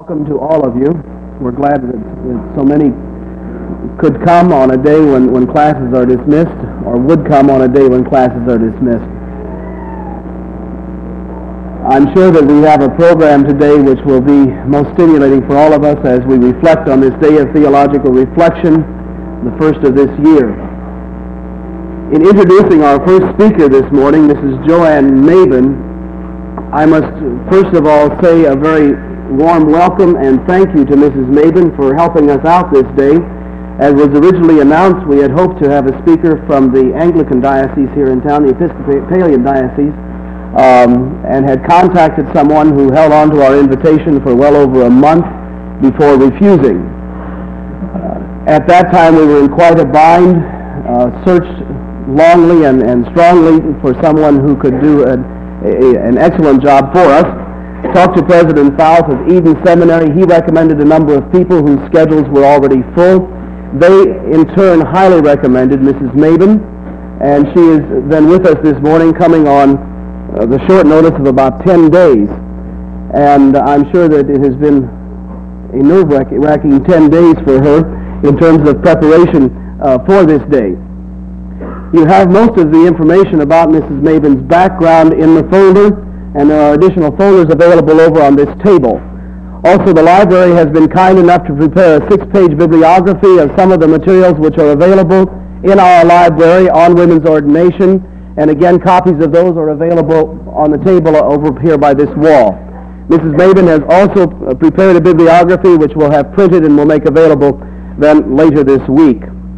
Welcome to all of you. We're glad that so many could come on a day when classes are dismissed, or would come on a day when classes are dismissed. I'm sure that we have a program today which will be most stimulating for all of us as we reflect on this day of theological reflection, the first of this year. In introducing our first speaker this morning, Mrs. Joanne Mabin, I must first of all say a very warm welcome and thank you to Mrs. Mabin for helping us out this day. As was originally announced, we had hoped to have a speaker from the Anglican diocese here in town, the Episcopalian diocese, and had contacted someone who held on to our invitation for well over a month before refusing. At that time we were in quite a bind, searched longly and strongly for someone who could do an excellent job for us. Talked to President Fouth of Eden Seminary. He recommended a number of people whose schedules were already full. They, in turn, highly recommended Mrs. Mabin, and she is then with us this morning, coming on the short notice of about 10 days. And I'm sure that it has been a nerve-wracking 10 days for her in terms of preparation for this day. You have most of the information about Mrs. Mabin's background in the folder, and there are additional folders available over on this table. Also, the library has been kind enough to prepare a 6-page bibliography of some of the materials which are available in our library on women's ordination, and again, copies of those are available on the table over here by this wall. Mrs. Mabin has also prepared a bibliography which we'll have printed and will make available then later this week.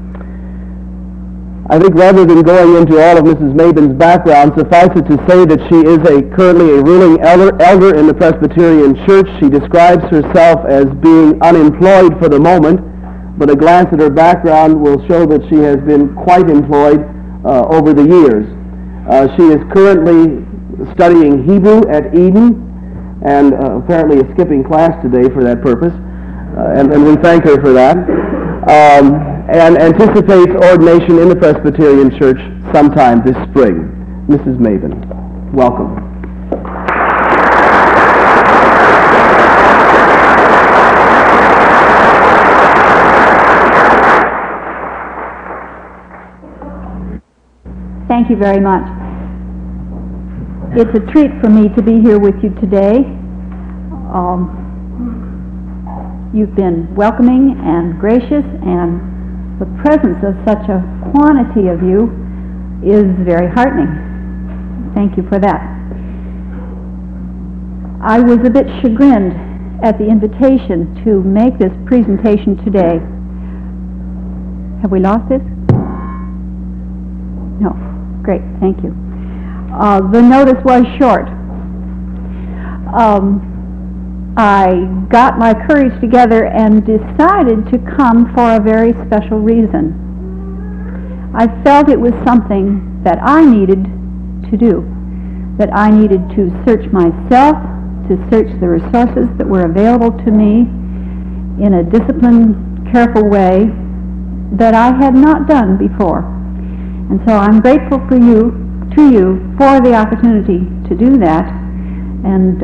I think rather than going into all of Mrs. Mabin's background, suffice it to say that she is currently a ruling elder in the Presbyterian Church. She describes herself as being unemployed for the moment, but a glance at her background will show that she has been quite employed over the years. She is currently studying Hebrew at Eden, and apparently is skipping class today for that purpose, and we thank her for that. And anticipates ordination in the Presbyterian Church sometime this spring. Mrs. Mabin, welcome. Thank you very much. It's a treat for me to be here with you today. You've been welcoming and gracious, and the presence of such a quantity of you is very heartening. Thank you for that. I was a bit chagrined at the invitation to make this presentation today. Have we lost this? No. Great. Thank you. The notice was short. I got my courage together and decided to come for a very special reason. I felt it was something that I needed to do, that I needed to search myself, to search the resources that were available to me in a disciplined, careful way that I had not done before. And so I'm grateful to you for the opportunity to do that, and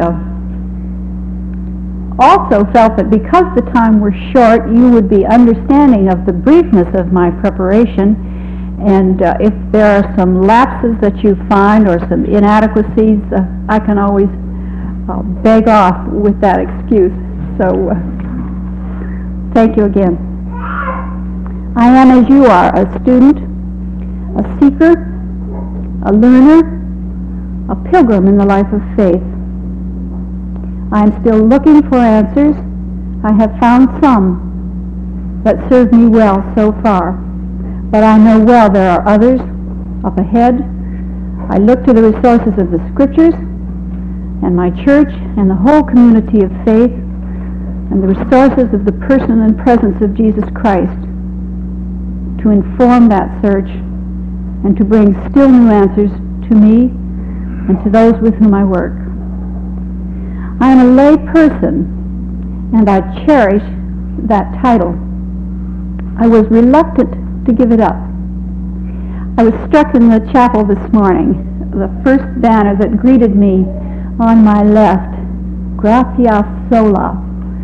also felt that because the time was short, you would be understanding of the briefness of my preparation, and if there are some lapses that you find or some inadequacies, I can always beg off with that excuse. So thank you again. I am, as you are, a student, a seeker, a learner, a pilgrim in the life of faith. I am still looking for answers. I have found some that serve me well so far, but I know well there are others up ahead. I look to the resources of the Scriptures and my church and the whole community of faith and the resources of the person and presence of Jesus Christ to inform that search and to bring still new answers to me and to those with whom I work. I am a lay person, and I cherish that title. I was reluctant to give it up. I was struck in the chapel this morning, the first banner that greeted me on my left, Gratia Sola,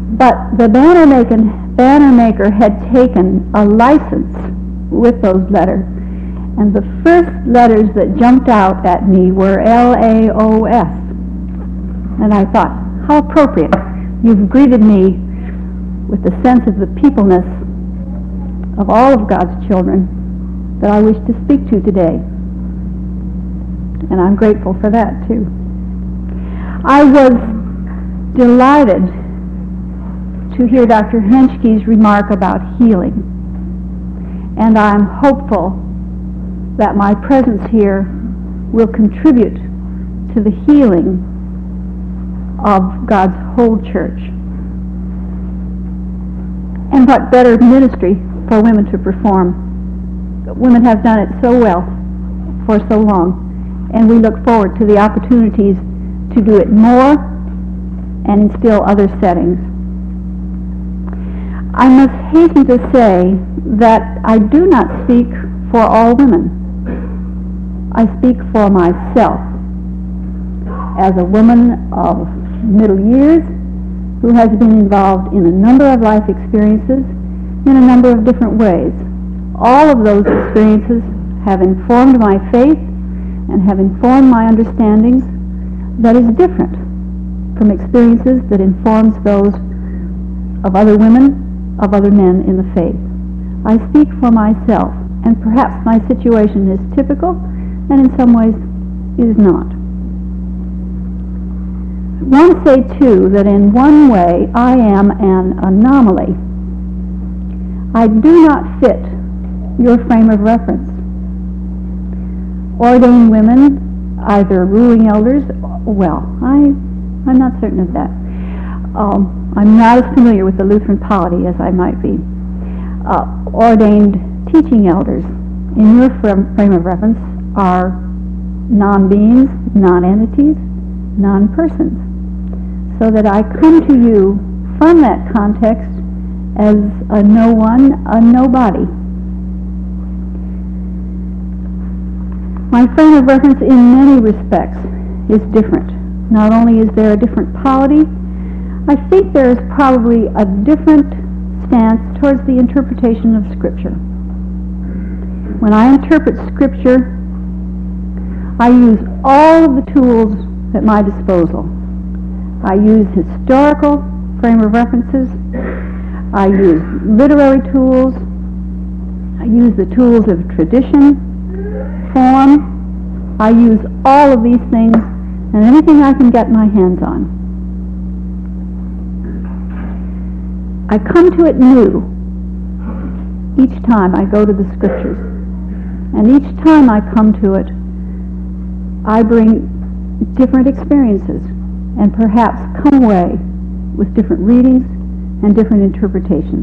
But the banner maker had taken a license with those letters, and the first letters that jumped out at me were L-A-O-S. And I thought, how appropriate. You've greeted me with the sense of the peopleness of all of God's children that I wish to speak to today. And I'm grateful for that, too. I was delighted to hear Dr. Henschke's remark about healing. And I'm hopeful that my presence here will contribute to the healing of God's whole church. And what better ministry for women to perform? Women have done it so well for so long, and we look forward to the opportunities to do it more and in still other settings. I must hasten to say that I do not speak for all women. I speak for myself as a woman of middle years who has been involved in a number of life experiences in a number of different ways. All of those experiences have informed my faith and have informed my understandings that is different from experiences that informs those of other women, of other men in the faith. I speak for myself, and perhaps my situation is typical, and in some ways is not. I want to say, too, that in one way I am an anomaly. I do not fit your frame of reference. Ordained women, either ruling elders, well, I'm not certain of that. I'm not as familiar with the Lutheran polity as I might be. Ordained teaching elders, in your frame of reference, are non-beings, non-entities, non-persons. So that I come to you from that context as a no one, a nobody. My frame of reference in many respects is different. Not only is there a different polity, I think there is probably a different stance towards the interpretation of Scripture. When I interpret Scripture, I use all of the tools at my disposal. I use historical frame of references. I use literary tools. I use the tools of tradition, form. I use all of these things and anything I can get my hands on. I come to it new each time I go to the Scriptures. And each time I come to it, I bring different experiences and perhaps come away with different readings and different interpretations.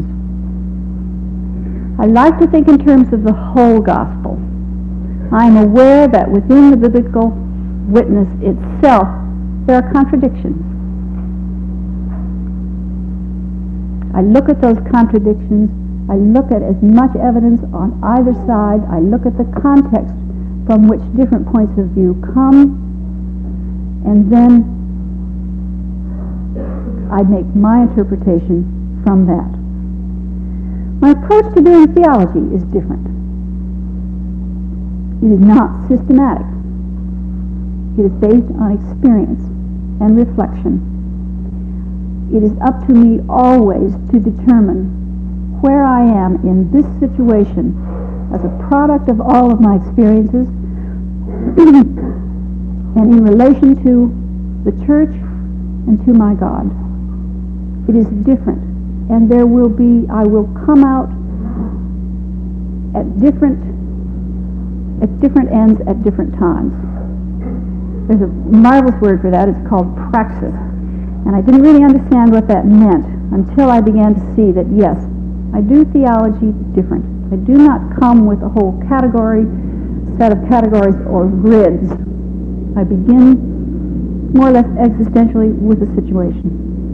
I like to think in terms of the whole gospel. I am aware that within the biblical witness itself, there are contradictions. I look at those contradictions. I look at as much evidence on either side. I look at the context from which different points of view come, and then I make my interpretation from that. My approach to doing theology is different. It is not systematic. It is based on experience and reflection. It is up to me always to determine where I am in this situation as a product of all of my experiences and in relation to the church and to my God. It is different, and I will come out at different ends at different times. There's a marvelous word for that. It's called praxis. And I didn't really understand what that meant until I began to see that, yes, I do theology different. I do not come with a whole set of categories or grids. I begin more or less existentially with a situation.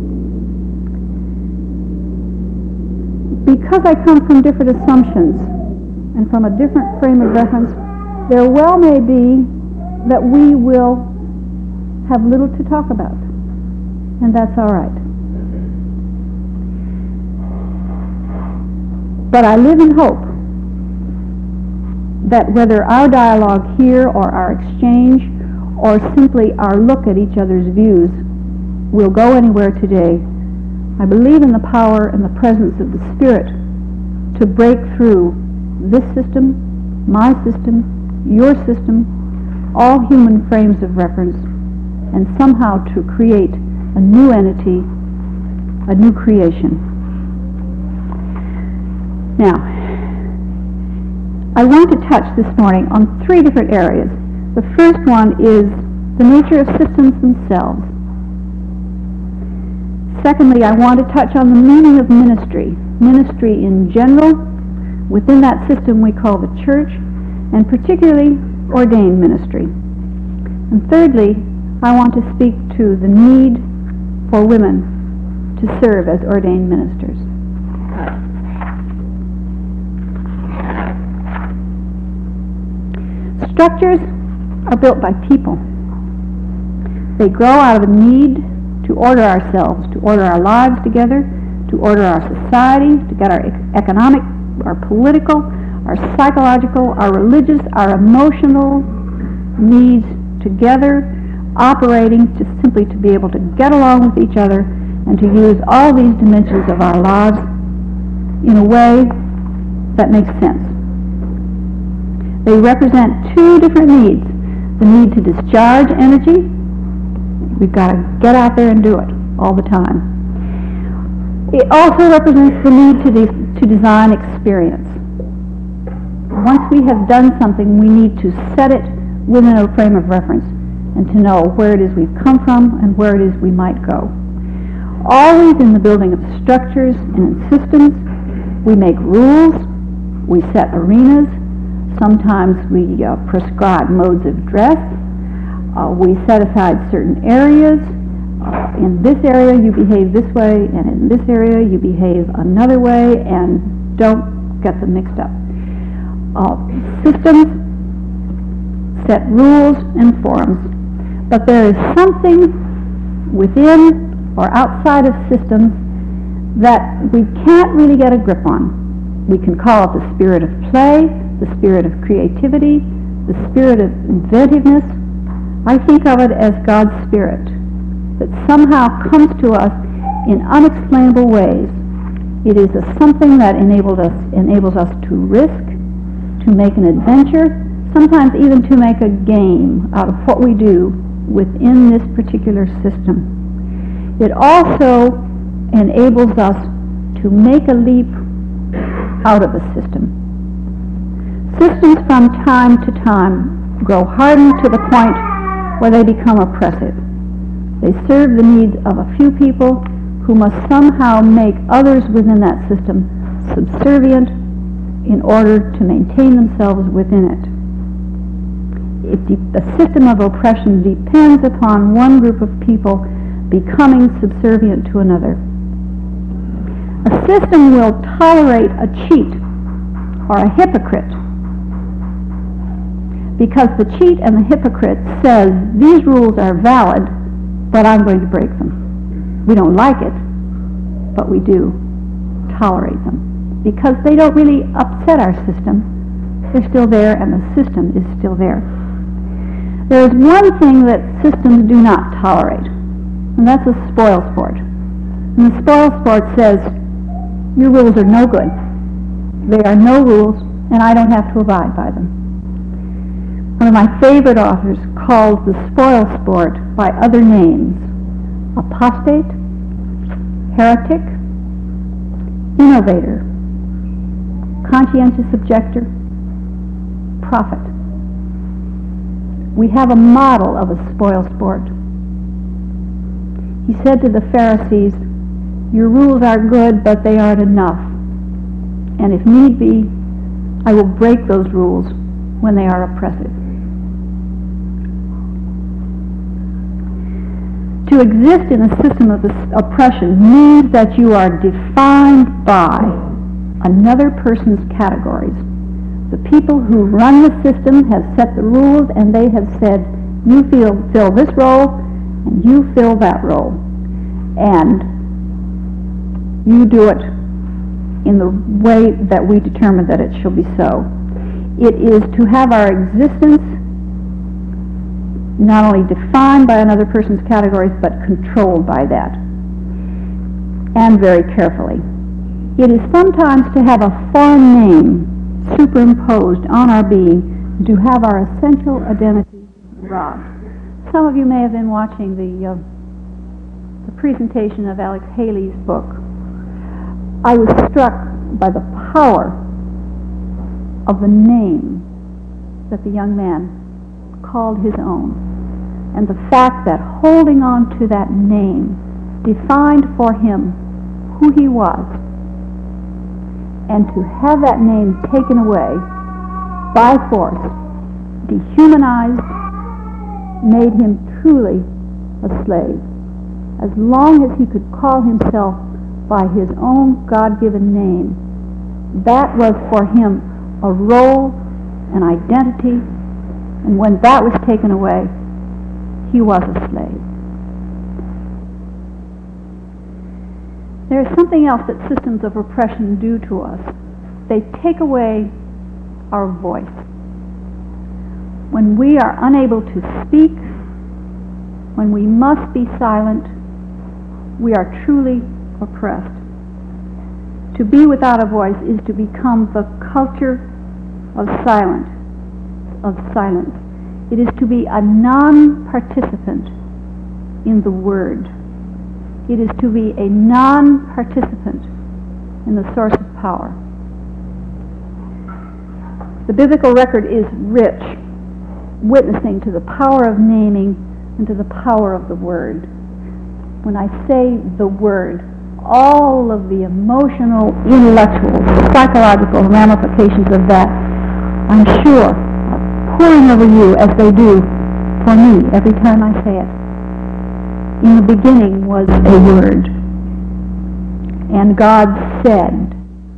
Because I come from different assumptions and from a different frame of reference, there well may be that we will have little to talk about. And that's all right. But I live in hope that whether our dialogue here or our exchange or simply our look at each other's views will go anywhere today, I believe in the power and the presence of the Spirit to break through this system, my system, your system, all human frames of reference, and somehow to create a new entity, a new creation. Now, I want to touch this morning on 3 different areas. The first one is the nature of systems themselves. Secondly, I want to touch on the meaning of ministry. Ministry in general, within that system we call the church, and particularly ordained ministry. And thirdly, I want to speak to the need for women to serve as ordained ministers. Structures are built by people. They grow out of a need to order ourselves, to order our lives together, to order our society, to get our economic, our political, our psychological, our religious, our emotional needs together, operating simply to be able to get along with each other and to use all these dimensions of our lives in a way that makes sense. They represent 2 different needs. The need to discharge energy. We've got to get out there and do it all the time. It also represents the need to design experience. Once we have done something, we need to set it within a frame of reference and to know where it is we've come from and where it is we might go. Always in the building of structures and in systems, we make rules, we set arenas, sometimes we prescribe modes of dress, we set aside certain areas. In this area you behave this way, and in this area you behave another way, and don't get them mixed up. Systems set rules and forms, but there is something within or outside of systems that we can't really get a grip on. We can call it the spirit of play, the spirit of creativity, the spirit of inventiveness. I think of it as God's Spirit that somehow comes to us in unexplainable ways. It is something that enables us to risk, to make an adventure, sometimes even to make a game out of what we do within this particular system. It also enables us to make a leap out of a system. Systems from time to time grow hardened to the point where they become oppressive. They serve the needs of a few people who must somehow make others within that system subservient in order to maintain themselves within it. The system of oppression depends upon one group of people becoming subservient to another. A system will tolerate a cheat or a hypocrite because the cheat and the hypocrite says these rules are valid, but I'm going to break them. We don't like it, but we do tolerate them because they don't really upset our system. They're still there, and the system is still there. There is one thing that systems do not tolerate, and that's a spoil sport. And the spoil sport says, your rules are no good. They are no rules, and I don't have to abide by them. One of my favorite authors calls the spoil sport by other names: apostate, heretic, innovator, conscientious objector, prophet. We have a model of a spoil sport. He said to the Pharisees, your rules are good, but they aren't enough. And if need be, I will break those rules when they are oppressive. To exist in a system of oppression means that you are defined by another person's categories. The people who run the system have set the rules, and they have said, you fill this role, and you fill that role. And you do it in the way that we determine that it shall be so. It is to have our existence not only defined by another person's categories, but controlled by that, and very carefully. It is sometimes to have a foreign name superimposed on our being, to have our essential identity robbed. Some of you may have been watching the presentation of Alex Haley's book. I was struck by the power of the name that the young man called his own, and the fact that holding on to that name defined for him who he was, and to have that name taken away by force, dehumanized, made him truly a slave. As long as he could call himself by his own God-given name, that was for him a role, an identity, and when that was taken away, he was a slave. There is something else that systems of oppression do to us. They take away our voice. When we are unable to speak, when we must be silent, we are truly oppressed. To be without a voice is to become the culture of silence. It is to be a non-participant in the Word. It is to be a non-participant in the source of power. The biblical record is rich, witnessing to the power of naming and to the power of the Word. When I say the Word, all of the emotional, intellectual, psychological ramifications of that, I'm sure, are pouring over you as they do for me every time I say it. In the beginning was a Word, and God said,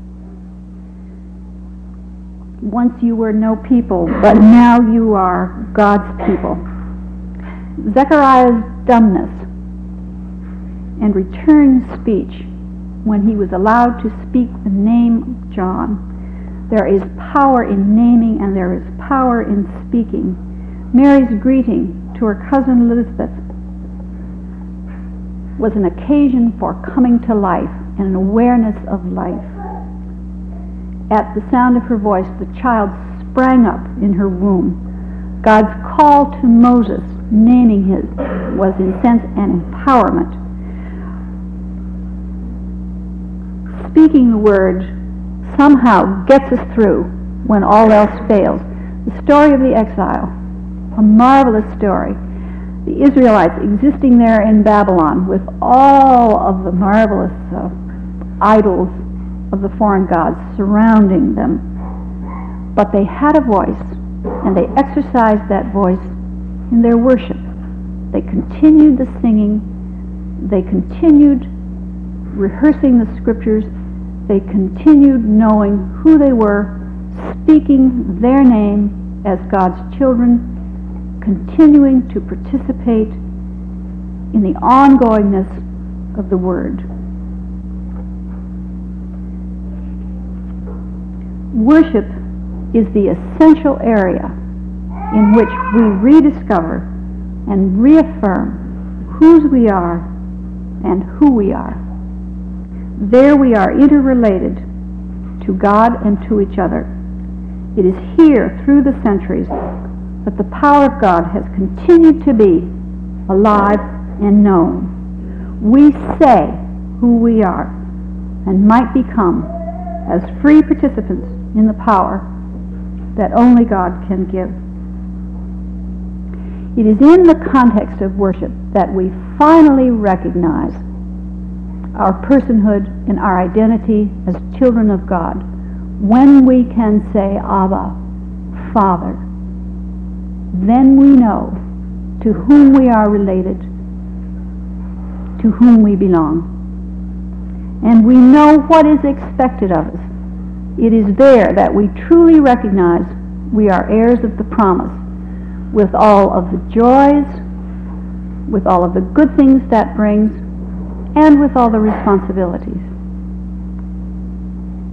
once you were no people, but now you are God's people. Zechariah's dumbness and returned speech when he was allowed to speak the name John. There is power in naming and there is power in speaking. Mary's greeting to her cousin Elizabeth was an occasion for coming to life and an awareness of life. At the sound of her voice, the child sprang up in her womb. God's call to Moses, naming his, was in sense an empowerment. Speaking the word somehow gets us through when all else fails. The story of the exile, a marvelous story. The Israelites existing there in Babylon with all of the marvelous idols of the foreign gods surrounding them. But they had a voice, and they exercised that voice in their worship. They continued the singing, they continued rehearsing the scriptures, they continued knowing who they were, speaking their name as God's children, continuing to participate in the ongoingness of the Word. Worship is the essential area in which we rediscover and reaffirm whose we are and who we are. There we are interrelated to God and to each other. It is here through the centuries that the power of God has continued to be alive and known. We say who we are and might become as free participants in the power that only God can give. It is in the context of worship that we finally recognize our personhood and our identity as children of God, when we can say, Abba, Father. Then we know to whom we are related, to whom we belong. And we know what is expected of us. It is there that we truly recognize we are heirs of the promise, with all of the joys, with all of the good things that brings, and with all the responsibilities.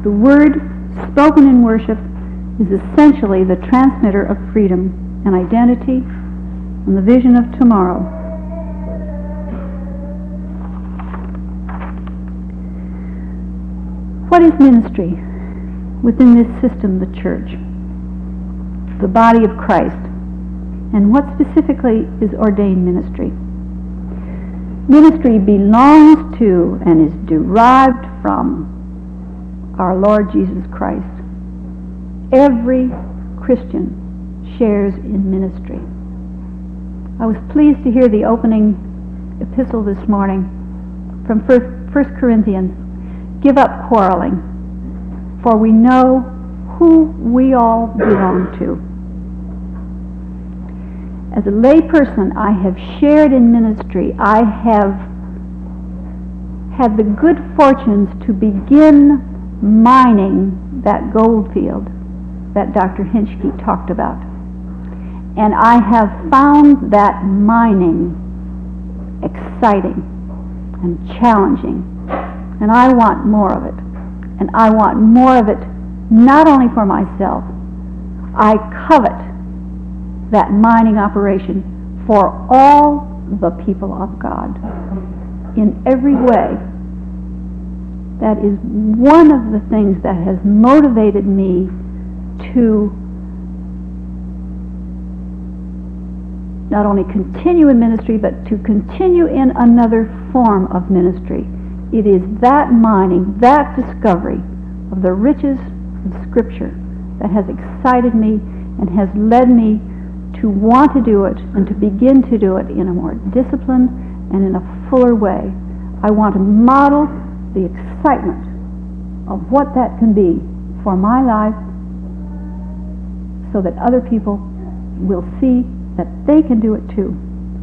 The word spoken in worship is essentially the transmitter of freedom and identity and the vision of tomorrow. What is ministry within this system, the church, the body of Christ? And what specifically is ordained ministry? Ministry belongs to and is derived from our Lord Jesus Christ. Every Christian shares in ministry. I was pleased to hear the opening epistle this morning from 1 Corinthians. Give up quarreling, for we know who we all belong to. As a lay person, I have shared in ministry. I have had the good fortunes to begin mining that gold field that Dr. Hinchke talked about. And I have found that mining exciting and challenging. And I want more of it. And I want more of it not only for myself. I covet that mining operation for all the people of God in every way. That is one of the things that has motivated me to not only continue in ministry, but to continue in another form of ministry. It is that mining, that discovery of the riches of Scripture that has excited me and has led me to want to do it and to begin to do it in a more disciplined and in a fuller way. I want to model the excitement of what that can be for my life so that other people will see that they can do it too.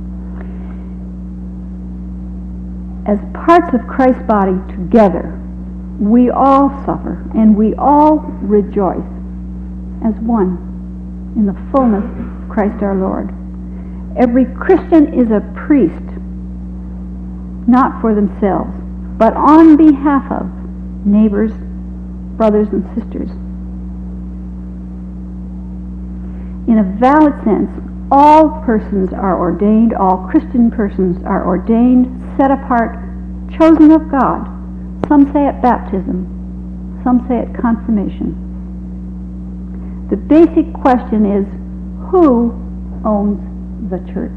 As parts of Christ's body together, we all suffer and we all rejoice as one in the fullness of Christ our Lord. Every Christian is a priest, not for themselves, but on behalf of neighbors, brothers and sisters. In a valid sense, all persons are ordained, all Christian persons are ordained, set apart, chosen of God. Some say at baptism, some say at confirmation. The basic question is, who owns the church?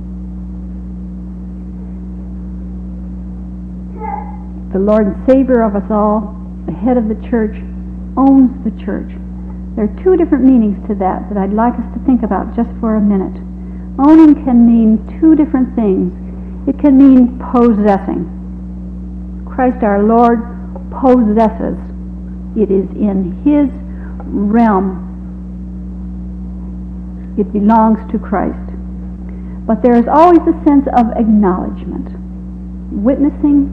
The Lord and Savior of us all, the head of the church, owns the church. There are two different meanings to that I'd like us to think about just for a minute. Owning can mean two different things. It can mean possessing. Christ our Lord possesses. It is in His realm. It belongs to Christ. But there is always a sense of acknowledgement. Witnessing,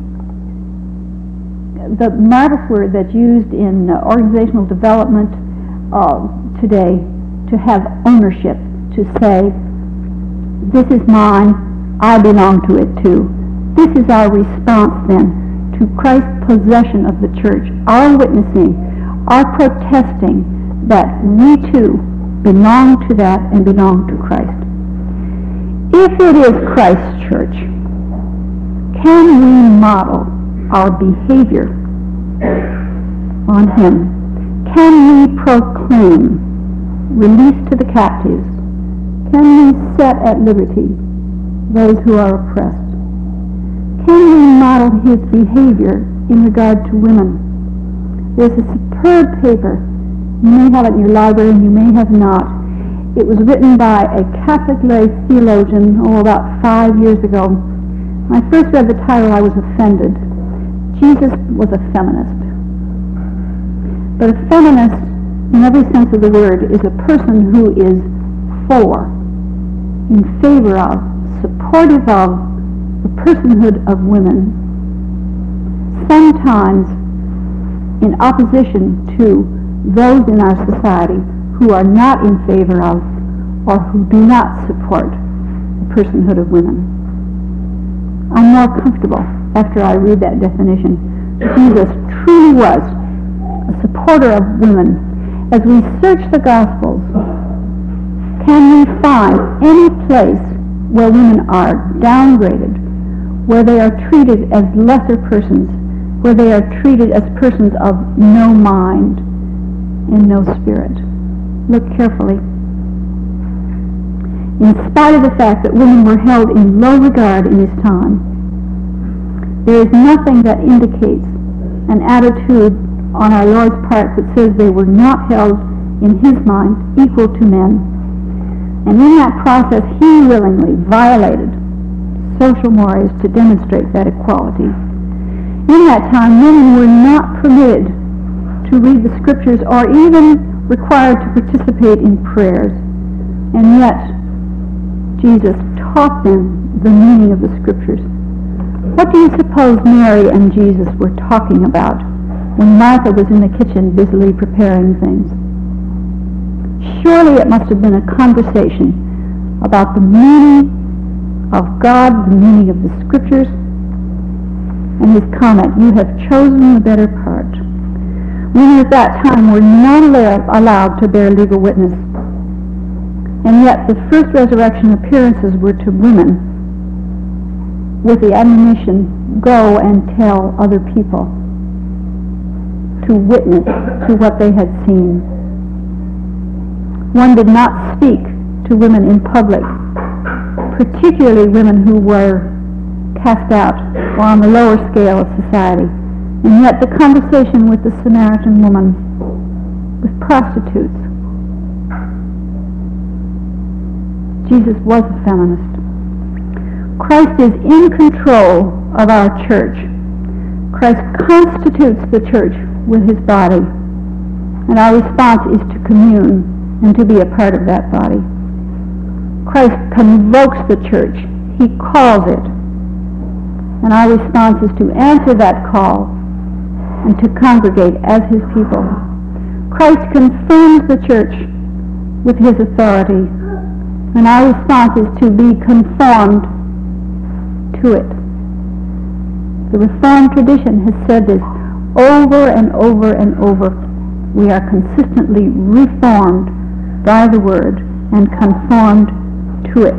the marvelous word that's used in organizational development today, to have ownership, to say, this is mine, I belong to it too. This is our response then to Christ's possession of the church, our witnessing, our protesting that we too belong to that and belong to Christ. If it is Christ's church, can we model our behavior on Him? Can we proclaim release to the captives? Can we set at liberty those who are oppressed? Can we model His behavior in regard to women? There's a superb paper. You may have it in your library and you may have not. It was written by a Catholic lay theologian, about 5 years ago. When I first read the title, I was offended. Jesus was a feminist. But a feminist, in every sense of the word, is a person who is for, in favor of, supportive of the personhood of women, sometimes in opposition to those in our society who are not in favor of or who do not support the personhood of women. I'm more comfortable after I read that definition. Jesus truly was a supporter of women. As we search the Gospels, can we find any place where women are downgraded, where they are treated as lesser persons, where they are treated as persons of no mind and no spirit? Look carefully. In spite of the fact that women were held in low regard in his time, there is nothing that indicates an attitude on our Lord's part that says they were not held, in his mind, equal to men. And in that process, he willingly violated social mores to demonstrate that equality. In that time, women were not permitted to read the Scriptures or even required to participate in prayers. And yet, Jesus taught them the meaning of the Scriptures. What do you suppose Mary and Jesus were talking about when Martha was in the kitchen busily preparing things? Surely it must have been a conversation about the meaning of God, the meaning of the Scriptures, and his comment, "You have chosen the better part." Women at that time were not allowed to bear legal witness. And yet the first resurrection appearances were to women with the admonition, go and tell other people, to witness to what they had seen. One did not speak to women in public, particularly women who were cast out or on the lower scale of society. And yet the conversation with the Samaritan woman, with prostitutes, Jesus was a feminist. Christ is in control of our church. Christ constitutes the church with his body, and our response is to commune and to be a part of that body. Christ convokes the church. He calls it. And our response is to answer that call and to congregate as his people. Christ confirms the church with his authority, and our response is to be conformed to it. The Reformed tradition has said this over and over and over. We are consistently reformed by the Word and conformed to it.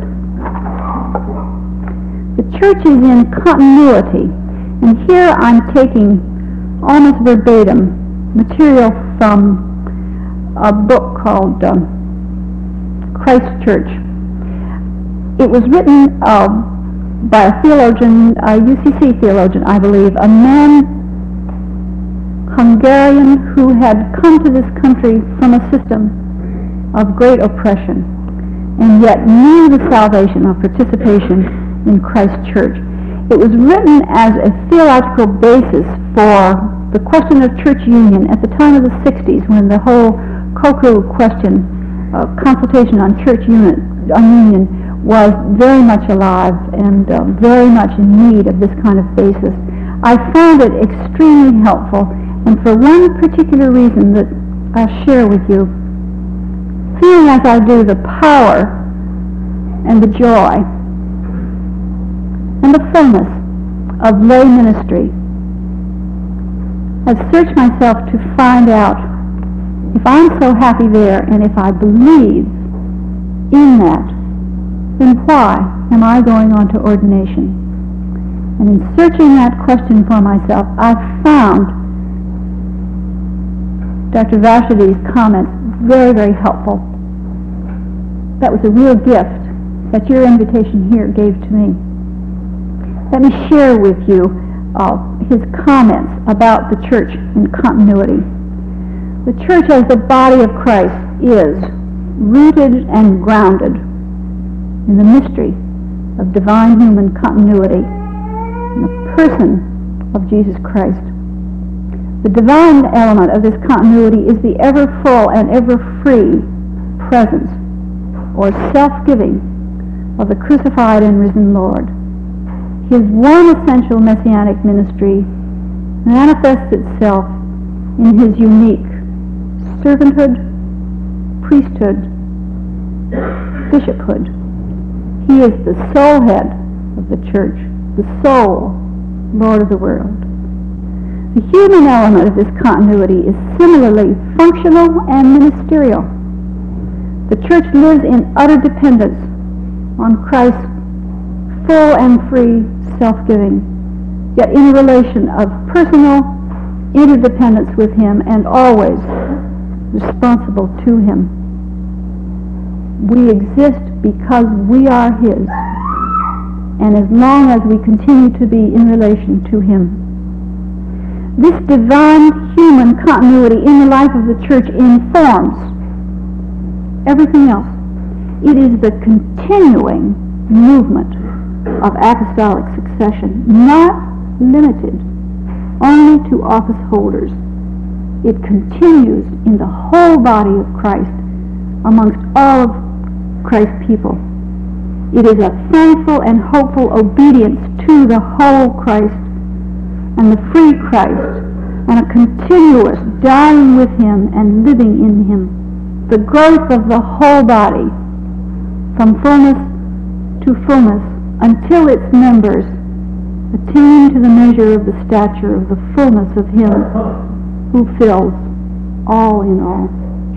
The church is in continuity, and here I'm taking almost verbatim material from a book called Christ Church. It was written by a theologian, a UCC theologian, I believe, a man, Hungarian, who had come to this country from a system of great oppression, and yet knew the salvation of participation in Christ's church. It was written as a theological basis for the question of church union at the time of the 60s, when the whole Koku question, consultation on church union, was very much alive and very much in need of this kind of basis. I found it extremely helpful, and for one particular reason that I'll share with you, feeling as I do the power and the joy and the fullness of lay ministry, I've searched myself to find out if I'm so happy there, and if I believe in that, then why am I going on to ordination? And in searching that question for myself, I found Dr. Vashudi's comments very, very helpful. That was a real gift that your invitation here gave to me. Let me share with you his comments about the church in continuity. The church as the body of Christ is rooted and grounded in the mystery of divine human continuity in the person of Jesus Christ. The divine element of this continuity is the ever-full and ever-free presence or self-giving of the crucified and risen Lord. His one essential messianic ministry manifests itself in his unique servanthood, priesthood, bishophood. He is the sole head of the church, the sole Lord of the world. The human element of this continuity is similarly functional and ministerial. The church lives in utter dependence on Christ's full and free self-giving, yet in a relation of personal interdependence with Him and always responsible to Him. We exist because we are His, and as long as we continue to be in relation to Him. This divine human continuity in the life of the church informs everything else. It is the continuing movement of apostolic succession, not limited only to office holders. It continues in the whole body of Christ amongst all of Christ's people. It is a thankful and hopeful obedience to the whole Christ and the free Christ, and a continuous dying with Him and living in Him. The growth of the whole body from fullness to fullness until its members attain to the measure of the stature of the fullness of Him who fills all in all.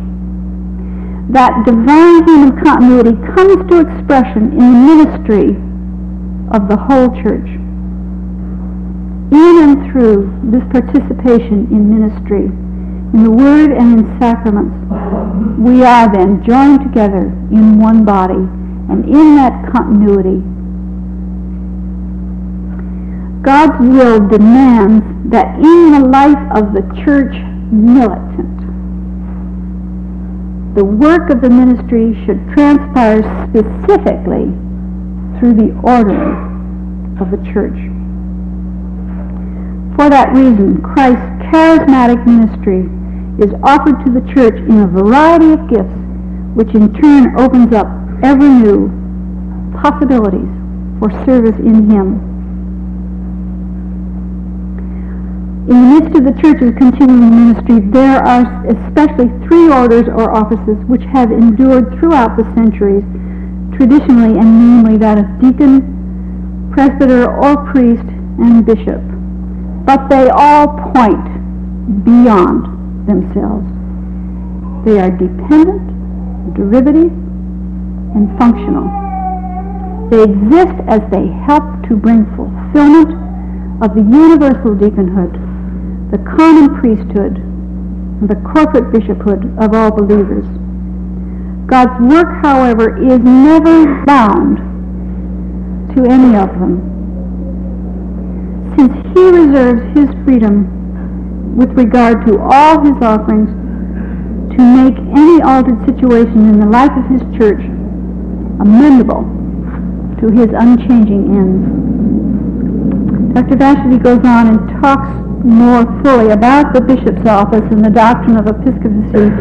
That divine human continuity comes to expression in the ministry of the whole church. In and through this participation in ministry, in the Word and in sacraments, we are then joined together in one body, and in that continuity, God's will demands that in the life of the church militant, the work of the ministry should transpire specifically through the ordering of the church. For that reason, Christ's charismatic ministry is offered to the church in a variety of gifts, which in turn opens up ever new possibilities for service in Him. In the midst of the church's continuing ministry, there are especially three orders or offices which have endured throughout the centuries, traditionally, and namely that of deacon, presbyter, or priest, and bishop. But they all point beyond themselves. They are dependent, derivative, and functional. They exist as they help to bring fulfillment of the universal deaconhood, the common priesthood, and the corporate bishophood of all believers. God's work, however, is never bound to any of them, since He reserves His freedom with regard to all His offerings to make any altered situation in the life of His church amendable to His unchanging ends. Dr. Vashti goes on and talks more fully about the bishop's office and the doctrine of episcopacy,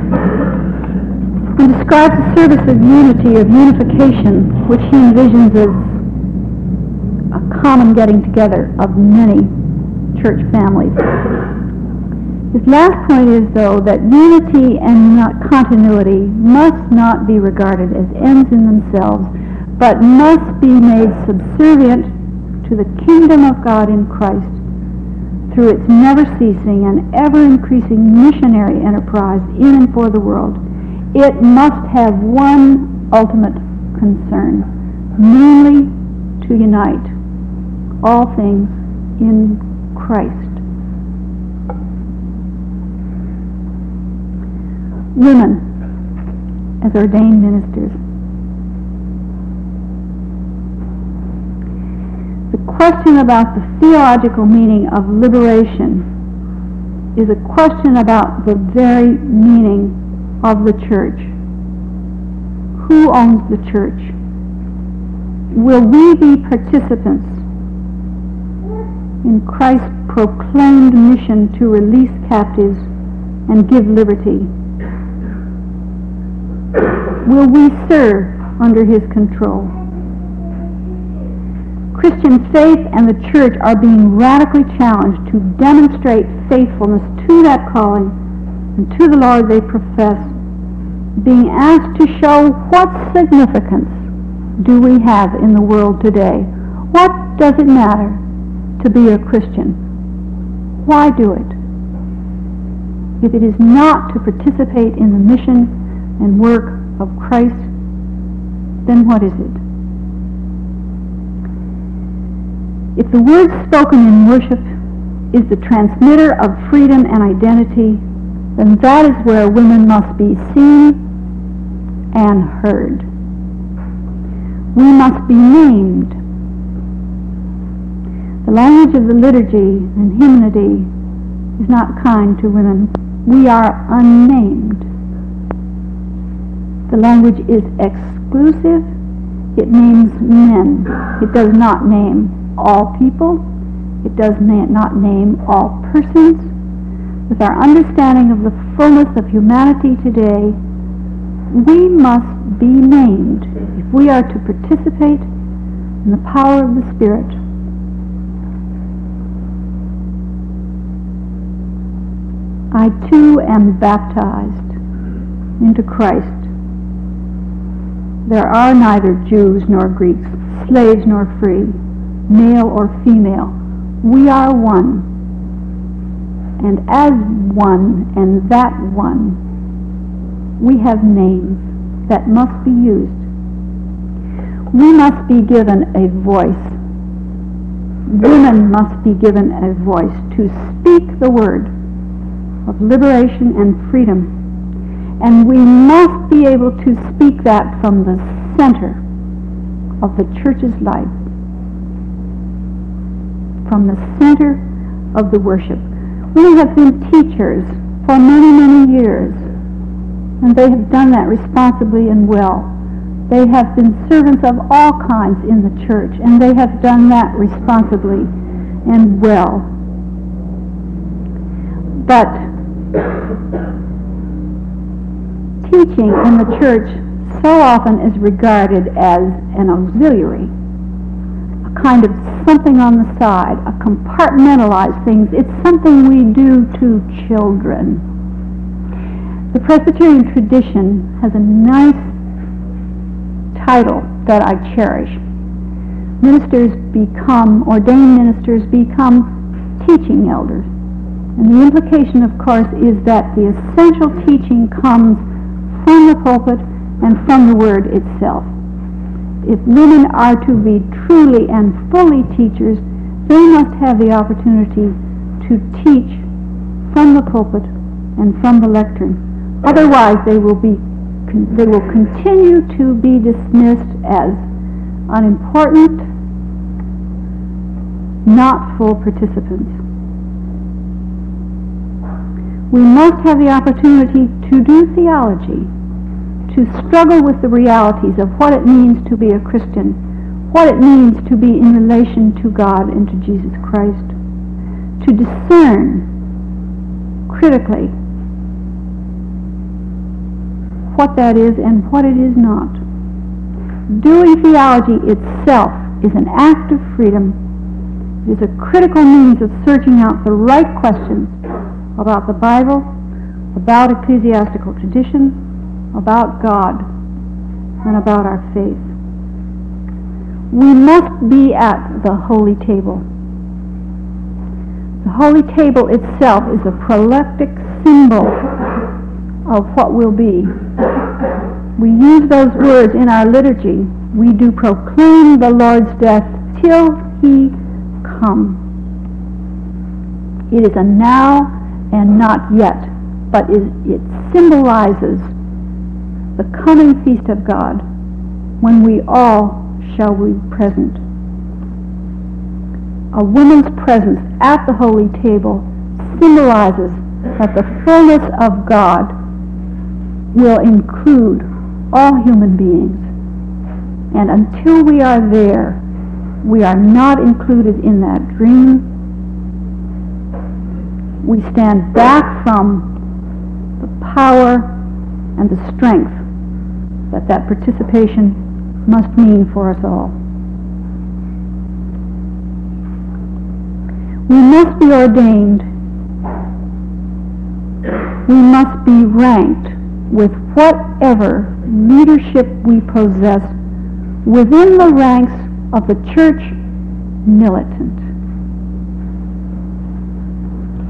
and describes the service of unity, of unification, which he envisions as a common getting together of many church families. His last point is, though, that unity and not continuity must not be regarded as ends in themselves, but must be made subservient to the kingdom of God in Christ through its never-ceasing and ever-increasing missionary enterprise in and for the world. It must have one ultimate concern, namely to unite all things in Christ. Women as ordained ministers. The question about the theological meaning of liberation is a question about the very meaning of the church. Who owns the church? Will we be participants in Christ's proclaimed mission to release captives and give liberty? Will we serve under His control? Christian faith and the church are being radically challenged to demonstrate faithfulness to that calling and to the Lord they profess, being asked to show what significance do we have in the world today. What does it matter to be a Christian? Why do it? If it is not to participate in the mission and work of Christ, then what is it? If the word spoken in worship is the transmitter of freedom and identity, then that is where women must be seen and heard. We must be named. The language of the liturgy and hymnody is not kind to women. We are unnamed. The language is exclusive. It names men. It does not name all people. It does not name all persons. With our understanding of the fullness of humanity today, we must be named if we are to participate in the power of the Spirit. I too am baptized into Christ. There are neither Jews nor Greeks, slaves nor free, male or female. We are one. And as one and that one, we have names that must be used. We must be given a voice. Women must be given a voice to speak the word of liberation and freedom. And we must be able to speak that from the center of the church's life, from the center of the worship. We have been teachers for many, many years, and they have done that responsibly and well. They have been servants of all kinds in the church, and they have done that responsibly and well. But teaching in the church so often is regarded as an auxiliary, a kind of something on the side, a compartmentalized thing. It's something we do to children. The Presbyterian tradition has a nice title that I cherish. Ordained ministers become teaching elders. And the implication, of course, is that the essential teaching comes from the pulpit and from the Word itself. If women are to be truly and fully teachers, they must have the opportunity to teach from the pulpit and from the lectern. Otherwise, they will continue to be dismissed as unimportant, not full participants. We must have the opportunity to do theology, to struggle with the realities of what it means to be a Christian, what it means to be in relation to God and to Jesus Christ, to discern critically what that is and what it is not. Doing theology itself is an act of freedom. It is a critical means of searching out the right questions about the Bible, about ecclesiastical tradition, about God, and about our faith. We must be at the holy table. The holy table itself is a proleptic symbol of what will be. We use those words in our liturgy. We do proclaim the Lord's death till He come. It is a now and not yet, but it symbolizes the coming feast of God when we all shall be present. A woman's presence at the holy table symbolizes that the fullness of God will include all human beings. And until we are there, we are not included in that dream. We stand back from the power and the strength that participation must mean for us all. We must be ordained. We must be ranked with whatever leadership we possess within the ranks of the church militant.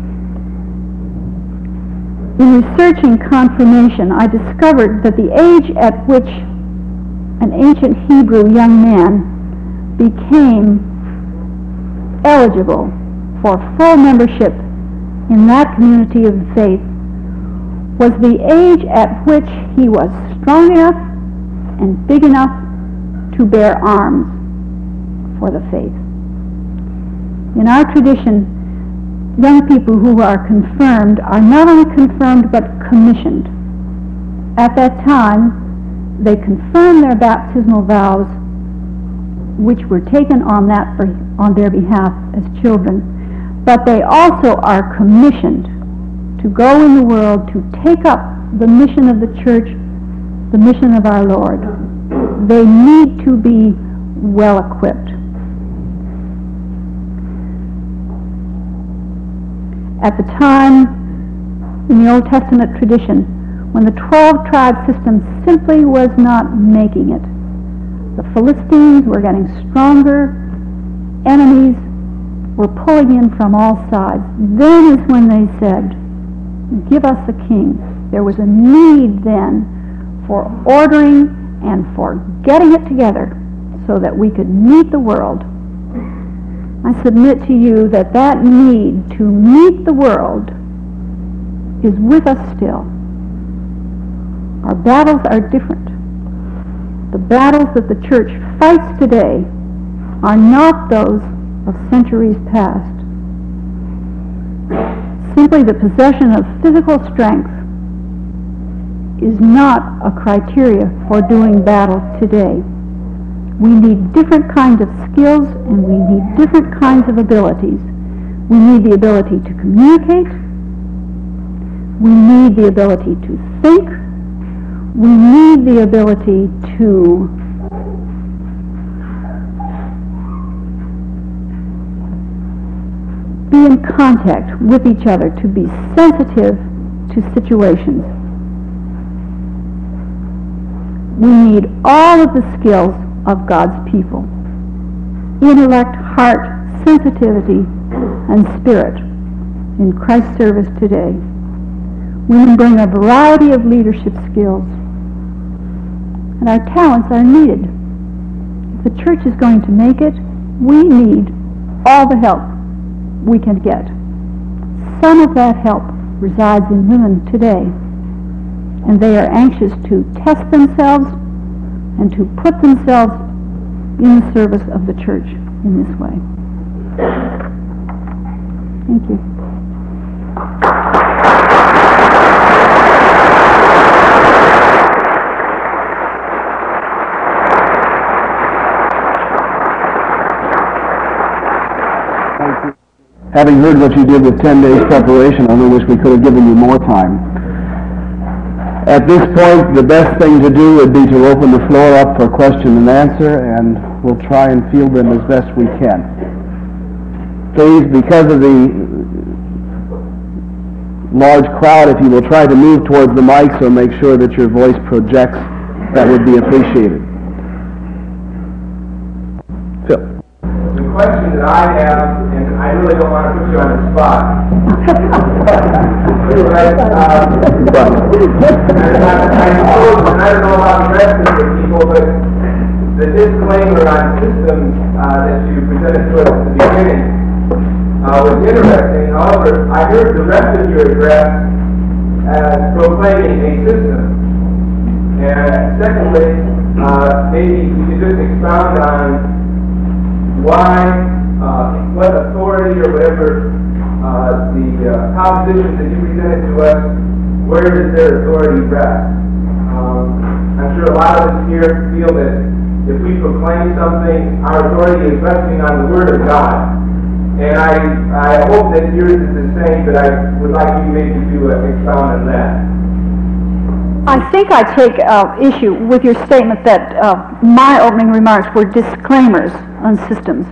in researching confirmation, I discovered that the age at which an ancient Hebrew young man became eligible for full membership in that community of faith was the age at which he was strong enough and big enough to bear arms for the faith. In our tradition, young people who are confirmed are not only confirmed but commissioned. At that time, they confirm their baptismal vows, which were taken on their behalf as children, but they also are commissioned to go in the world to take up the mission of the church, the mission of our Lord. They need to be well equipped. At the time, in the Old Testament tradition, when the 12-tribe system simply was not making it, the Philistines were getting stronger, enemies were pulling in from all sides. Then is when they said, give us a king. There was a need then for ordering and for getting it together so that we could meet the world. I submit to you that that need to meet the world is with us still. Our battles are different. The battles that the church fights today are not those of centuries past. Simply the possession of physical strength is not a criteria for doing battle today. We need different kinds of skills and we need different kinds of abilities. We need the ability to communicate. We need the ability to think. We need the ability to be in contact with each other, to be sensitive to situations. We need all of the skills of God's people: intellect, heart, sensitivity, and spirit in Christ's service today. Women bring a variety of leadership skills, and our talents are needed. If the church is going to make it, we need all the help we can get. Some of that help resides in women today, and they are anxious to test themselves and to put themselves in the service of the church in this way. Thank you. Having heard what you did with 10 days preparation, I only wish we could have given you more time. At this point, the best thing to do would be to open the floor up for question and answer, and we'll try and field them as best we can. Please, because of the large crowd, if you will try to move towards the mics or make sure that your voice projects, that would be appreciated. Phil. The question that I have, and I really don't want to put you on the spot. I don't know how the rest of the people, but the disclaimer on systems that you presented to us at the beginning was interesting. However, I heard the rest of your address as proclaiming a system. And secondly, maybe you could just expound on why, what authority or whatever the propositions that you presented to us, where does their authority rest? I'm sure a lot of us here feel that if we proclaim something, our authority is resting on the Word of God. And I hope that yours is the same, but I would like you maybe to expound on that. I think I take issue with your statement that my opening remarks were disclaimers on systems.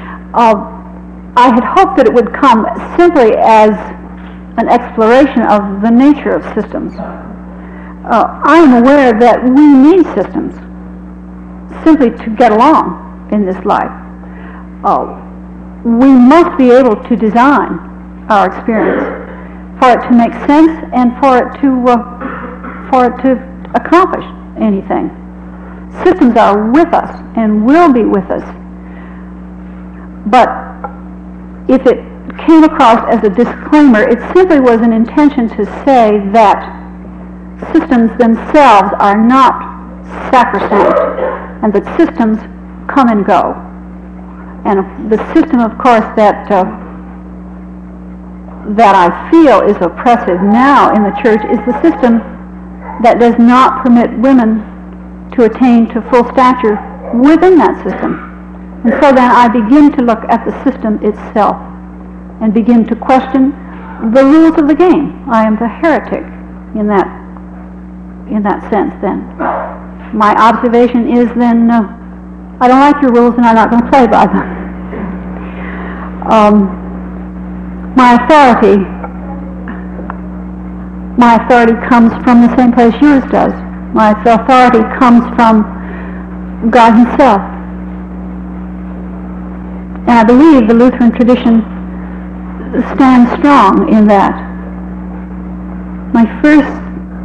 I had hoped that it would come simply as an exploration of the nature of systems. I am aware that we need systems simply to get along in this life. We must be able to design our experience. for it to make sense and for it to accomplish anything. Systems are with us and will be with us. But if it came across as a disclaimer, it simply was an intention to say that systems themselves are not sacrosanct and that systems come and go. And the system, of course, that I feel is oppressive now in the church is the system that does not permit women to attain to full stature within that system. And so then I begin to look at the system itself and begin to question the rules of the game. I am the heretic in that sense then. My observation is then, I don't like your rules and I'm not going to play by them. My authority comes from the same place yours does. My authority comes from God Himself. And I believe the Lutheran tradition stands strong in that. My first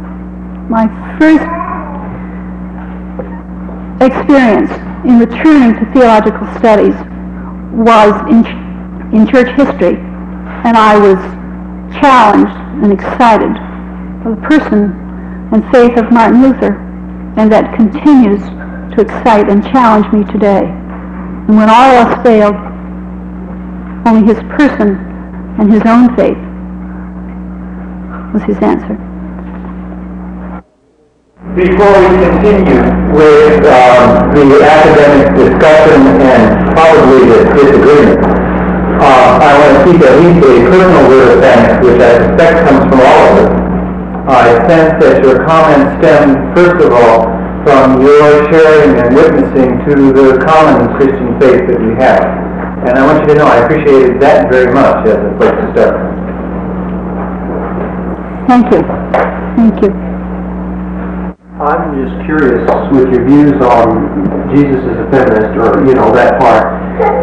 experience in returning to theological studies was in church history, and I was challenged and excited by the person and faith of Martin Luther, and that continues to excite and challenge me today. And when all else failed, only his person and his own faith was his answer. Before we continue with the academic discussion and probably the disagreement, I want to speak at least a personal word of thanks, which I suspect comes from all of us. I sense that your comments stem, first of all, from your sharing and witnessing to the common Christian faith that we have. And I want you to know I appreciated that very much as a place to start. Thank you. Thank you. I'm just curious with your views on Jesus as a feminist, or, that part.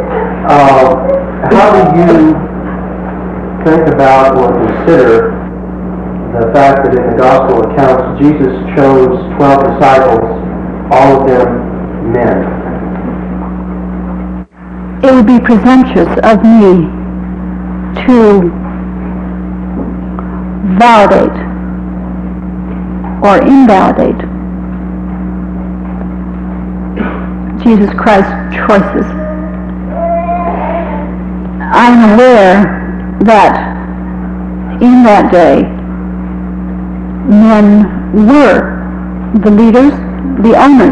How do you think about or consider the fact that in the gospel accounts Jesus chose 12 disciples, all of them men? It would be presumptuous of me to validate or invalidate Jesus Christ's choices. I am aware that in that day, men were the leaders, the owners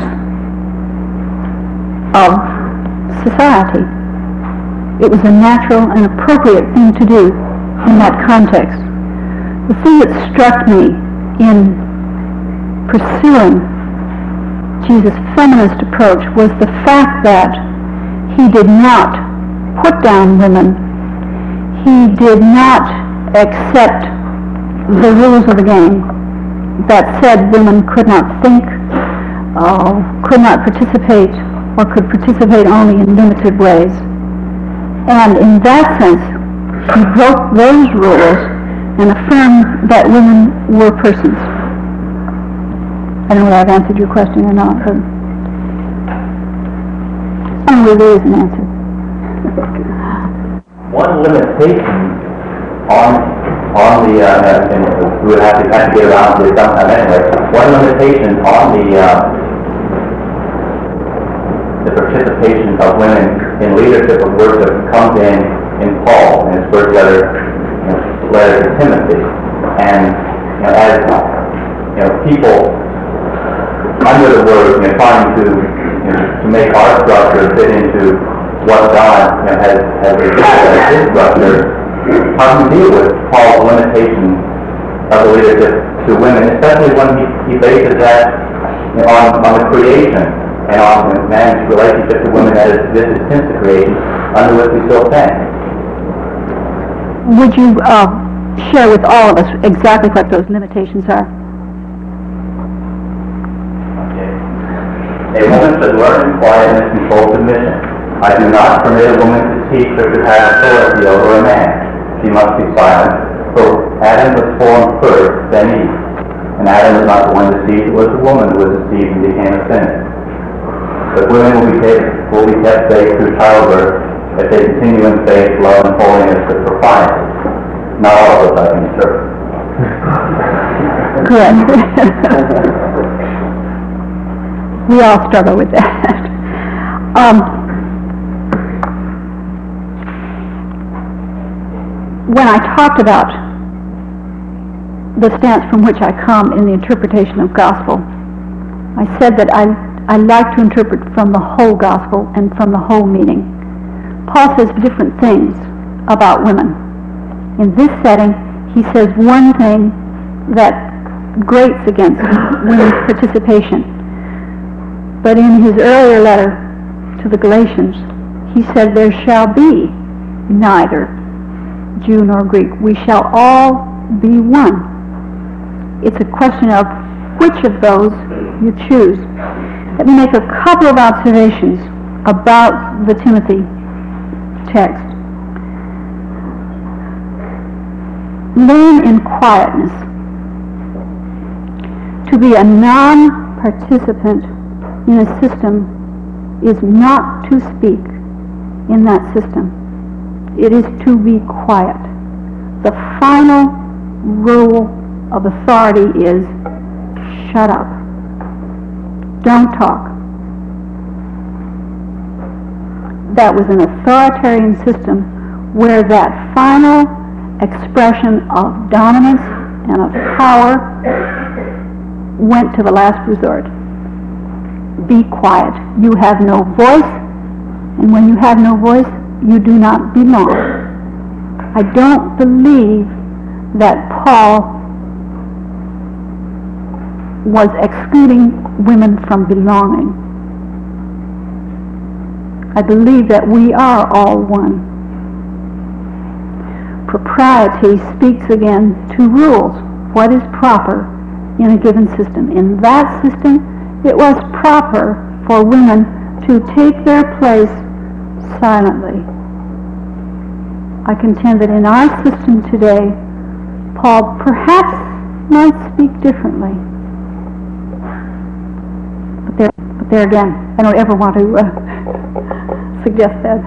of society. It was a natural and appropriate thing to do in that context. The thing that struck me in pursuing Jesus' feminist approach was the fact that he did not put down women. He did not accept the rules of the game that said women could not think, could not participate, or could participate only in limited ways. And in that sense, he broke those rules and affirmed that women were persons. I don't know whether I've answered your question or not, but anyway, there is an answer. One limitation on the, and we would have to kind of get around to it sometime anyway, one limitation on the participation of women in leadership of worship comes in Paul, in his first letter to Timothy. And as people under the word, trying to make our structure fit into what God has revealed as his structure, how do you deal with Paul's limitation of the leadership to women, especially when he bases that on the creation and on man's relationship to women as this is since the creation, under which we still stand? Would you share with all of us exactly what those limitations are? A woman should learn in quietness and full submission. I do not permit a woman to teach or to have authority over a man. She must be silent, for Adam was formed first, then Eve. And Adam was not the one deceived, it was the woman who was deceived and became a sinner. But women will be kept safe through childbirth if they continue in faith, love, and holiness with propriety. Not all of us, I think, sir. Correct. We all struggle with that. When I talked about the stance from which I come in the interpretation of gospel, I said that I like to interpret from the whole gospel and from the whole meaning. Paul says different things about women. In this setting, he says one thing that grates against women's participation. But in his earlier letter to the Galatians, he said, there shall be neither Jew nor Greek. We shall all be one. It's a question of which of those you choose. Let me make a couple of observations about the Timothy text. Learn in quietness. To be a non-participant in a system is not to speak in that system. It is to be quiet. The final rule of authority is shut up. Don't talk. That was an authoritarian system where that final expression of dominance and of power went to the last resort. Be quiet. You have no voice, and when you have no voice, you do not belong. I don't believe that Paul was excluding women from belonging. I believe that we are all one. Propriety speaks again to rules. What is proper in a given system? In that system, it was proper for women to take their place silently. I contend that in our system today, Paul perhaps might speak differently. But there again, I don't ever want to suggest that.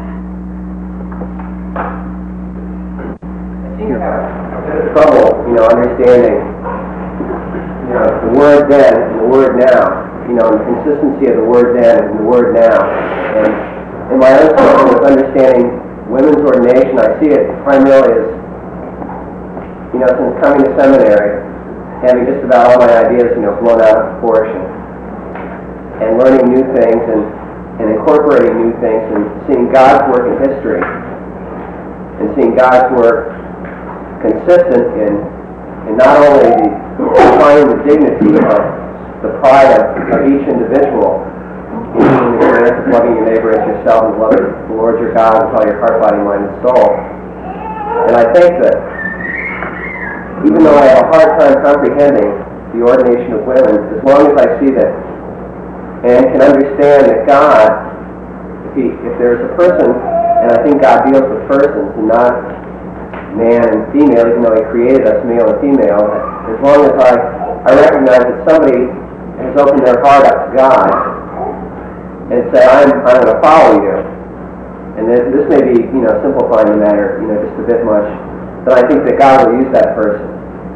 I think you have a bit of trouble, understanding, the word then and the word now, and the consistency of the word then and the word now. And in my own system of understanding women's ordination, I see it primarily as, since coming to seminary, having just about all my ideas, blown out of proportion, and learning new things and incorporating new things and seeing God's work in history and seeing God's work consistent in not only defining the dignity of the pride of each individual, including the command of loving your neighbor as yourself and loving the Lord your God with all your heart, body, mind, and soul. And I think that even though I have a hard time comprehending the ordination of women, as long as I see that and can understand that God, if there's a person, and I think God deals with persons and not man and female, even though He created us male and female, as long as I recognize that somebody has opened their heart up to God and say, I'm going to follow you. And this may be, simplifying the matter, just a bit much, but I think that God will use that person.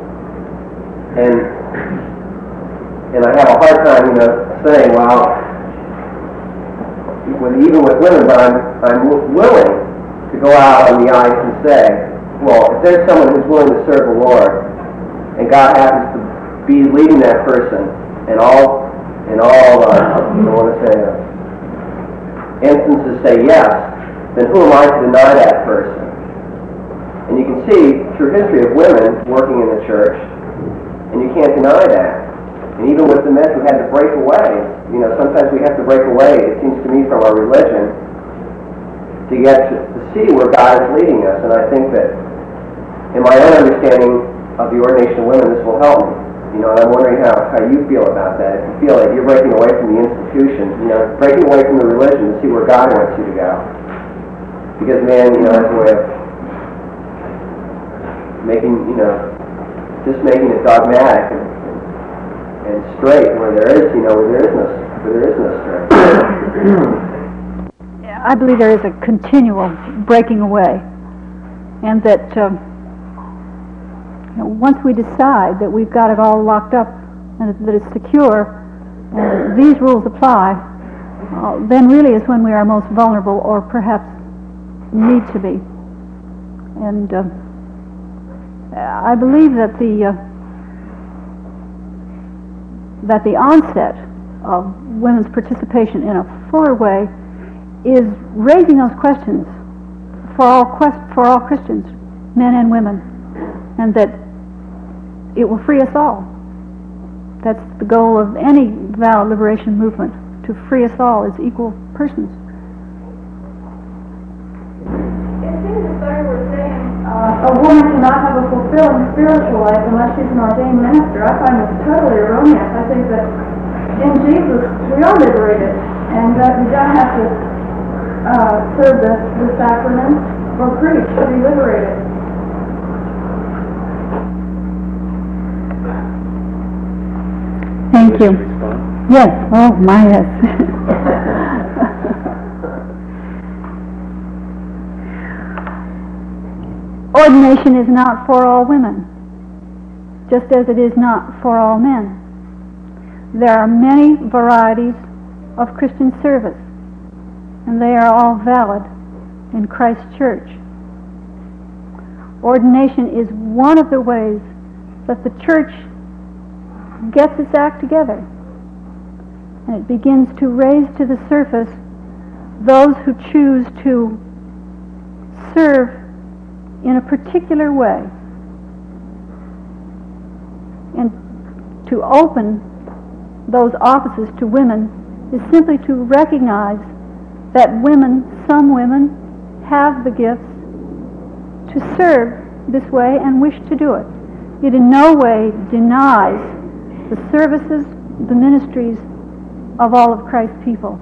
And I have a hard time, saying, well, even with women, but I'm willing to go out on the ice and say, well, if there's someone who's willing to serve the Lord, and God happens to be leading that person, in all instances say yes, then who am I to deny that person? And you can see through history of women working in the church, and you can't deny that. And even with the men who had to break away, sometimes we have to break away, it seems to me, from our religion to get to see where God is leading us. And I think that in my own understanding of the ordination of women, this will help me. And I'm wondering how you feel about that. If you feel like you're breaking away from the institution, breaking away from the religion to see where God wants you to go. Because, man, that's a way of making, just making it dogmatic and straight where there is no strength. I believe there is a continual breaking away, and that once we decide that we've got it all locked up and that it's secure, and these rules apply, then really is when we are most vulnerable, or perhaps need to be. And I believe that the onset of women's participation in a fuller way is raising those questions for all Christians, men and women, and that it will free us all. That's the goal of any valid liberation movement, to free us all as equal persons. It seems as though we're saying a woman cannot have a fulfilling spiritual life unless she's an ordained minister. I find this totally erroneous. I think that in Jesus we are liberated, and that we don't have to serve the sacraments or preach to be liberated. Thank you. Yes. Oh, my, yes. Ordination is not for all women, just as it is not for all men. There are many varieties of Christian service, and they are all valid in Christ's church. Ordination is one of the ways that the church gets its act together, and it begins to raise to the surface those who choose to serve in a particular way, and to open those offices to women is simply to recognize that some women have the gifts to serve this way and wish to do it. It in no way denies the services, the ministries of all of Christ's people.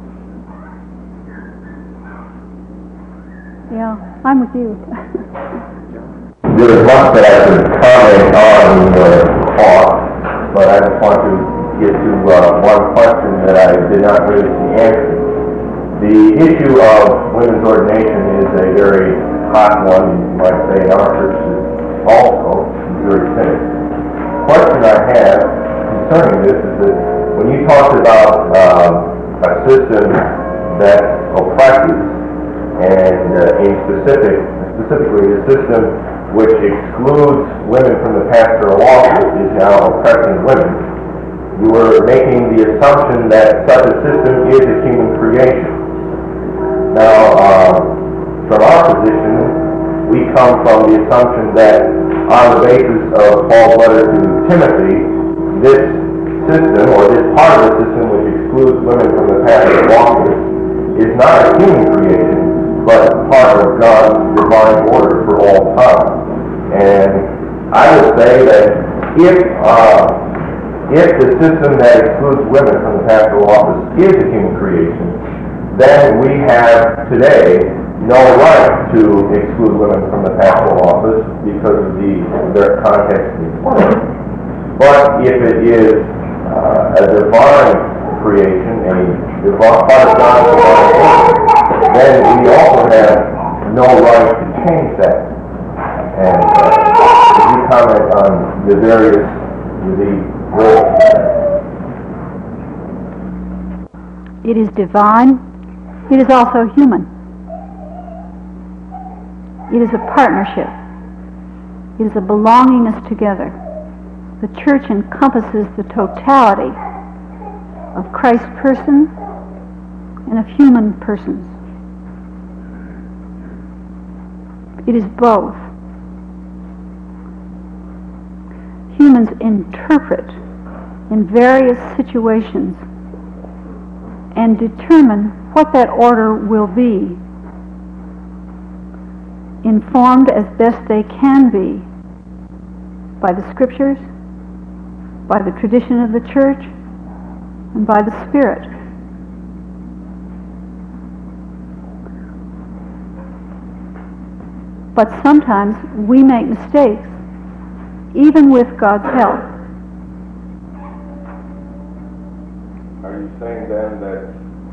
Yeah, I'm with you. There's much that I could comment on your talk, but I just want to get to one question that I did not really see answered. The issue of women's ordination is a very hot one, you might say, in our churches also, very cynical. The question I have concerning this is that when you talked about a system that oppresses, and specifically a system which excludes women from the pastoral office is now oppressing women, you were making the assumption that such a system is a human creation. Now, from our position, we come from the assumption that on the basis of Paul's letter to Timothy, this system, or this part of the system which excludes women from the pastoral office, is not a human creation, but part of God's divine order for all time. And I would say that if the system that excludes women from the pastoral office is a human creation, then we have today no right to exclude women from the pastoral office because of their context of employment. But if it is a divine creation, part of God's divine order, then we also have no right to change that. And if you comment on the various roles. It is divine. It is also human. It is a partnership. It is a belongingness together. The church encompasses the totality of Christ's person and of human persons. It is both. Humans interpret in various situations and determine what that order will be, informed as best they can be by the Scriptures, by the tradition of the church, and by the Spirit. But sometimes we make mistakes even with God's help. Are you saying then that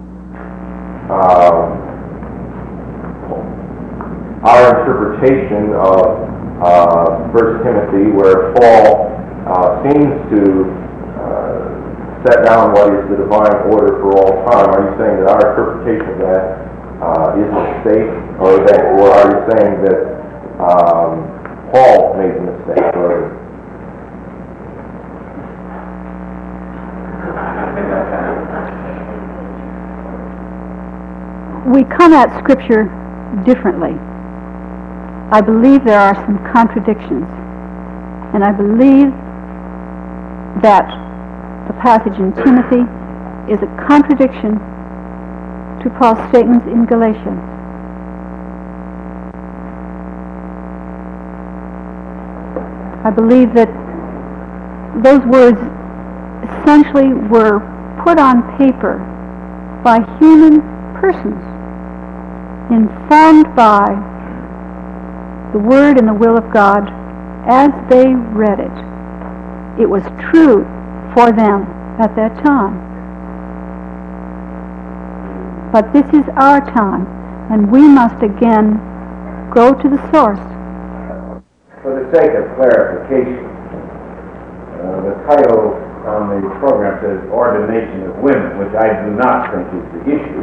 our interpretation of 1 Timothy, where Paul seems to set down what is the divine order for all time, are you saying that our interpretation of that is a mistake, or are you saying that Paul made the mistake? We come at Scripture differently. I believe there are some contradictions, and I believe that the passage in Timothy is a contradiction to Paul's statements in Galatians. I believe that those words essentially were put on paper by human persons, informed by the Word and the will of God as they read it. It was true for them at that time. But this is our time, and we must again go to the source. For the sake of clarification, the title on the program says Ordination of Women, which I do not think is the issue.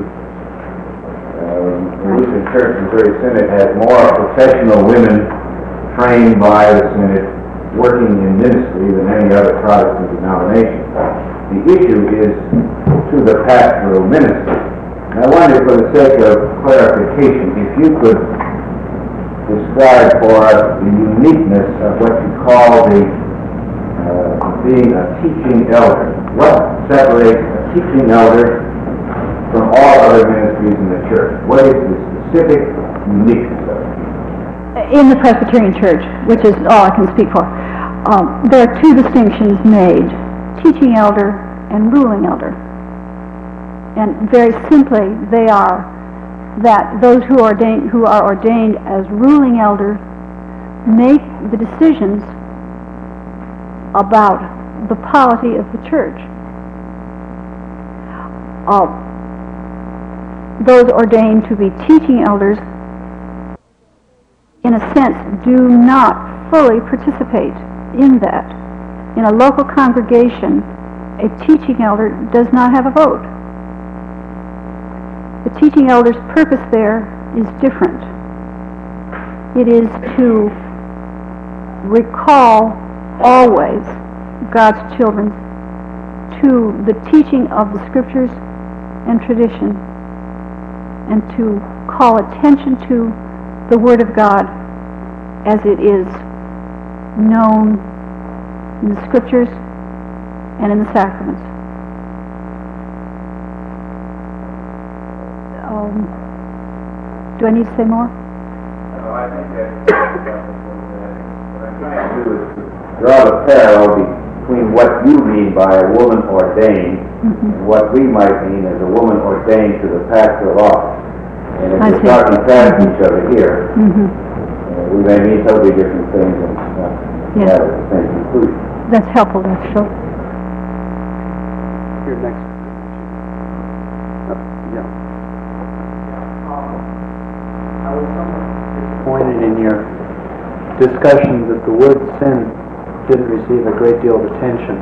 The Lutheran Church Missouri Synod has more professional women trained by the Synod working in ministry than any other Protestant denomination. The issue is to the pastoral ministry. And I wonder, for the sake of clarification, if you could describe for us the uniqueness of what you call being a teaching elder. What separates a teaching elder from all other ministries in the church? What is the specific uniqueness of it? In the Presbyterian Church, which is all I can speak for, there are two distinctions made: teaching elder and ruling elder. And very simply, they are that those who are ordained as ruling elders make the decisions about the polity of the church. Those ordained to be teaching elders, in a sense, do not fully participate in that. In a local congregation, a teaching elder does not have a vote. The teaching elder's purpose there is different. It is to recall always God's children to the teaching of the Scriptures and tradition, and to call attention to the Word of God as it is known in the Scriptures and in the sacraments. Do I need to say more? No, I think that's what I'm trying to do is draw the parallel between what you mean by a woman ordained and what we might mean as a woman ordained to the pastoral office. And if we're talking past each other here, we may mean totally different things and have the same conclusion. That's helpful, that's true. Here next. I was somewhat disappointed in your discussion that the word sin didn't receive a great deal of attention.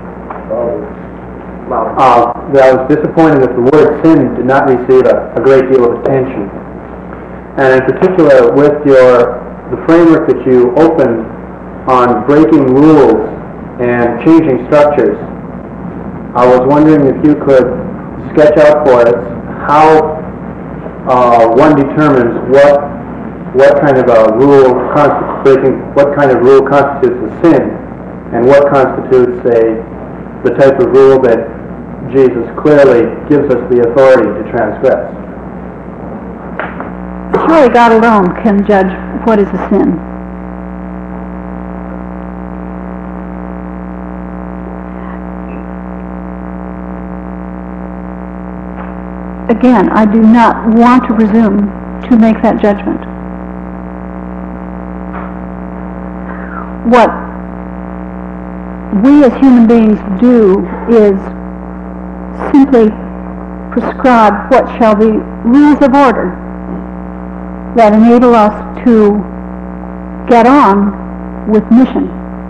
That I was disappointed that the word sin did not receive a great deal of attention. And in particular, with the framework that you opened on breaking rules and changing structures, I was wondering if you could sketch out for us how one determines what kind of a rule what kind of rule constitutes a sin, and what constitutes the type of rule that Jesus clearly gives us the authority to transgress. Surely God alone can judge what is a sin. Again, I do not want to presume to make that judgment. What we as human beings do is simply prescribe what shall be rules of order that enable us to get on with mission,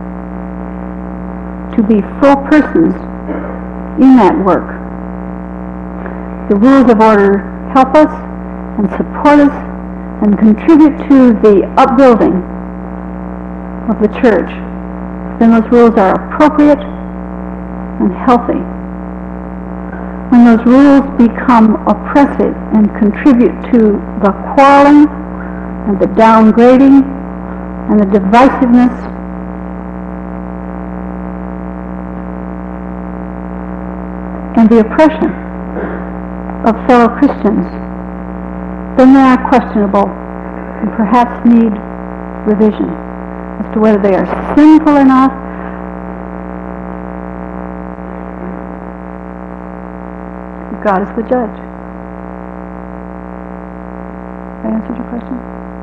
to be full persons in that work. The rules of order help us and support us and contribute to the upbuilding of the church. Then those rules are appropriate and healthy. When those rules become oppressive and contribute to the quarreling and the downgrading and the divisiveness, and the oppression of fellow Christians, then they are questionable and perhaps need revision as to whether they are sinful or not. God is the judge. Have I answered your question?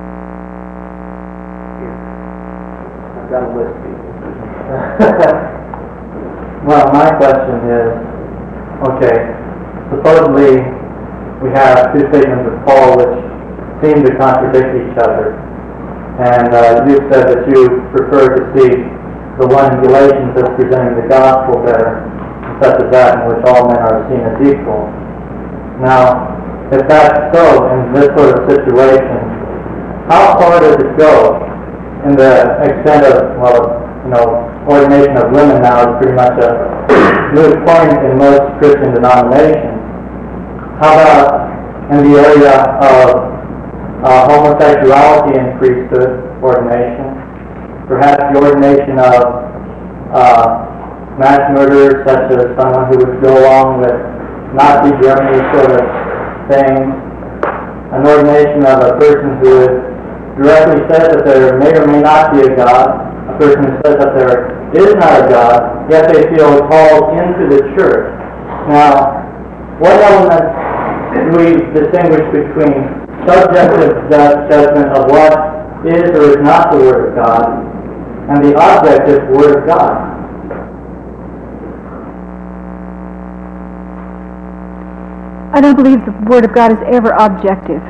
I've got a list of people. Well, my question is, okay, supposedly we have two statements of Paul which seem to contradict each other. And you've said that you prefer to see the one in Galatians as presenting the gospel better, such as that in which all men are seen as equal. Now, if that's so in this sort of situation, how far does it go in the extent of, ordination of women now is pretty much a moot point in most Christian denominations. How about in the area of homosexuality in priesthood ordination? Perhaps the ordination of mass murderers, such as someone who would go along with Nazi Germany sort of thing, an ordination of a person who directly says that there may or may not be a God, a person who says that there is not a God, yet they feel called into the church. Now, what elements do we distinguish between subjective judgment of what is or is not the Word of God and the objective Word of God? I don't believe the Word of God is ever objective.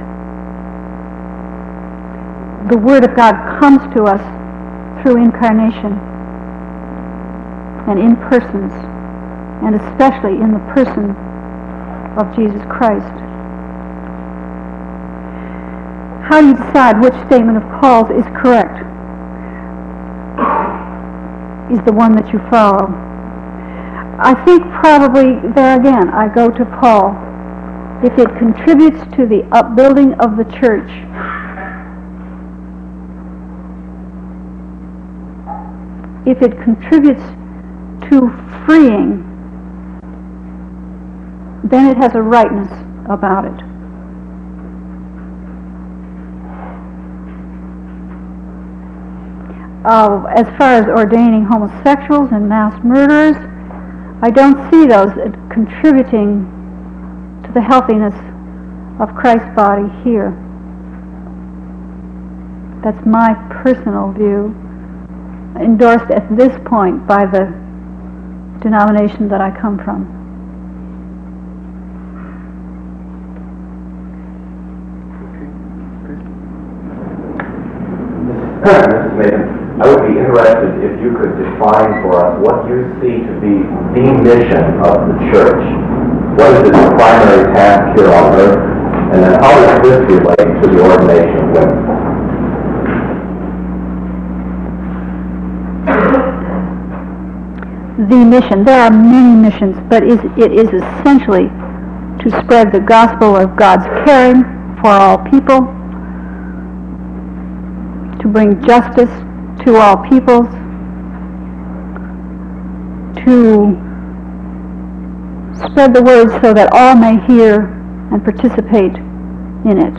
The Word of God comes to us through incarnation and in persons, and especially in the person of Jesus Christ. How do you decide which statement of Paul's is correct? Is the one that you follow? I think probably, there again, I go to Paul. If it contributes to the upbuilding of the church, if it contributes to freeing, then it has a rightness about it. As far as ordaining homosexuals and mass murderers, I don't see those contributing to the healthiness of Christ's body here. That's my personal view, endorsed at this point by the denomination that I come from. Mrs. Mason, I would be interested if you could define for us what you see to be the mission of the church. What is its primary task here on earth? And then how does this relate to the ordination of women? The mission. There are many missions, but it is essentially to spread the gospel of God's caring for all people, to bring justice to all peoples, to spread the word so that all may hear and participate in it.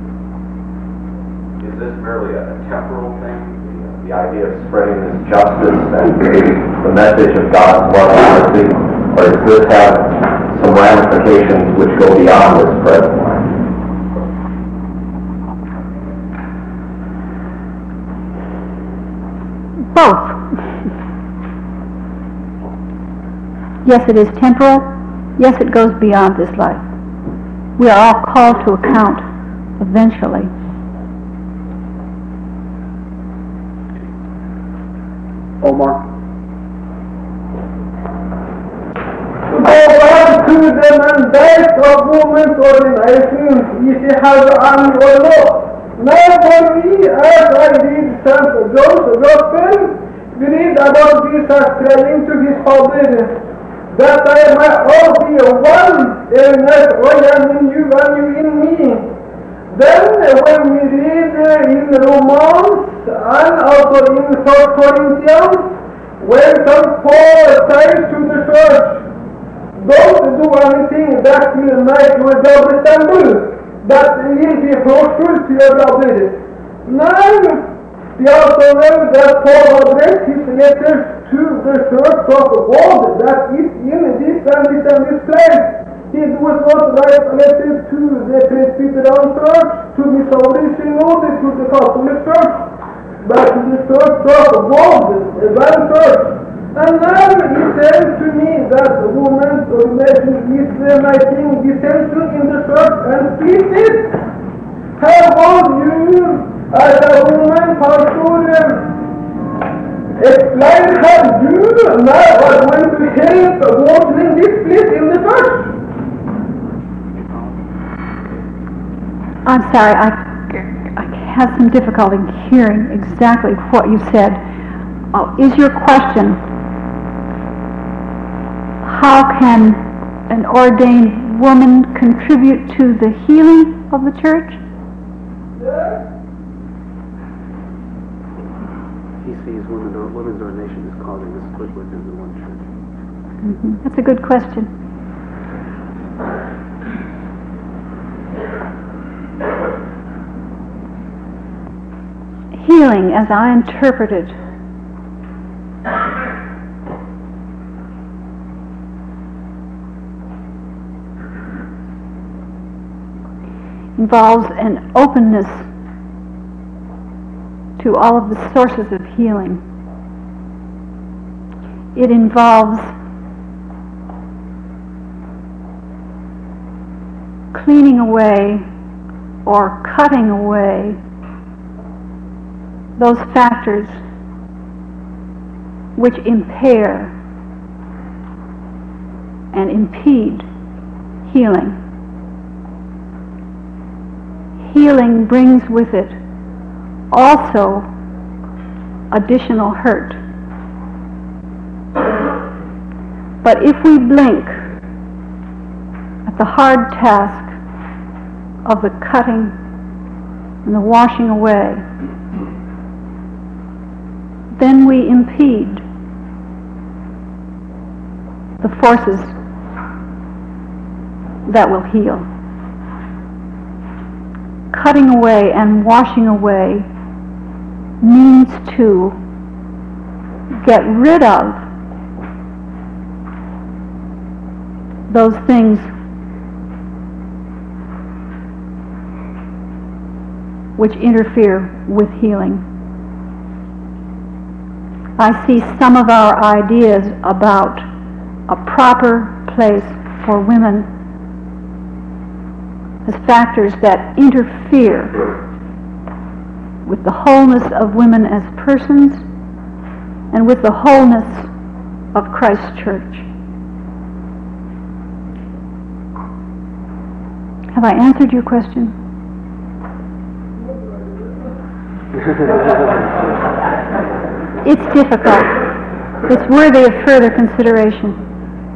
Is this merely a temporal thing? The idea of spreading this justice and the message of God's love and mercy, or does this have some ramifications which go beyond this present line? Both. Yes, it is temporal. Yes, it goes beyond this life. We are all called to account eventually. Omar? To go back to the mandate of women's organizations, if he has army or not. Now for me, as I read St. John's Gospel, we read about Jesus praying to his Father, that I might all be one, even as I am in you and you in me. Then when we read in Romans and also in 1 Corinthians, when St. Paul says to the church, don't do anything that will make your brother stumble, that will be hurtful to your brother. Now, we also know that Paul addressed his letters to the church of God that is in this and this place. It was not write a letter to the Presbyterian church, to the Southern Synod, to the Catholic church, but to the church of God, the one church. And now he says to me that the woman's ordination is making dissension in the church, and is it? How will you, as a woman pastor, explain how you now are going to help working this place in the church? I'm sorry, I have some difficulty hearing exactly what you said. Is your question, how can an ordained woman contribute to the healing of the church? He sees women's ordination as causing a split within the one church. Mm-hmm. That's a good question. Healing, as I interpret it, involves an openness to all of the sources of healing. It involves cleaning away or cutting away those factors which impair and impede healing. Healing brings with it also additional hurt. But if we blink at the hard task of the cutting and the washing away, then we impede the forces that will heal. Cutting away and washing away means to get rid of those things which interfere with healing. I see some of our ideas about a proper place for women as factors that interfere with the wholeness of women as persons and with the wholeness of Christ's church. Have I answered your question? It's difficult. It's worthy of further consideration.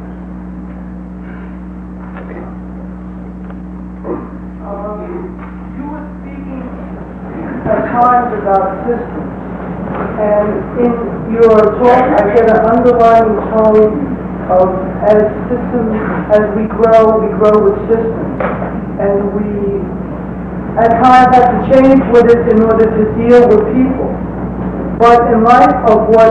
Times about systems, and in your talk I get an underlying tone of as we grow with systems, and we at times have to change with it in order to deal with people. But in light of what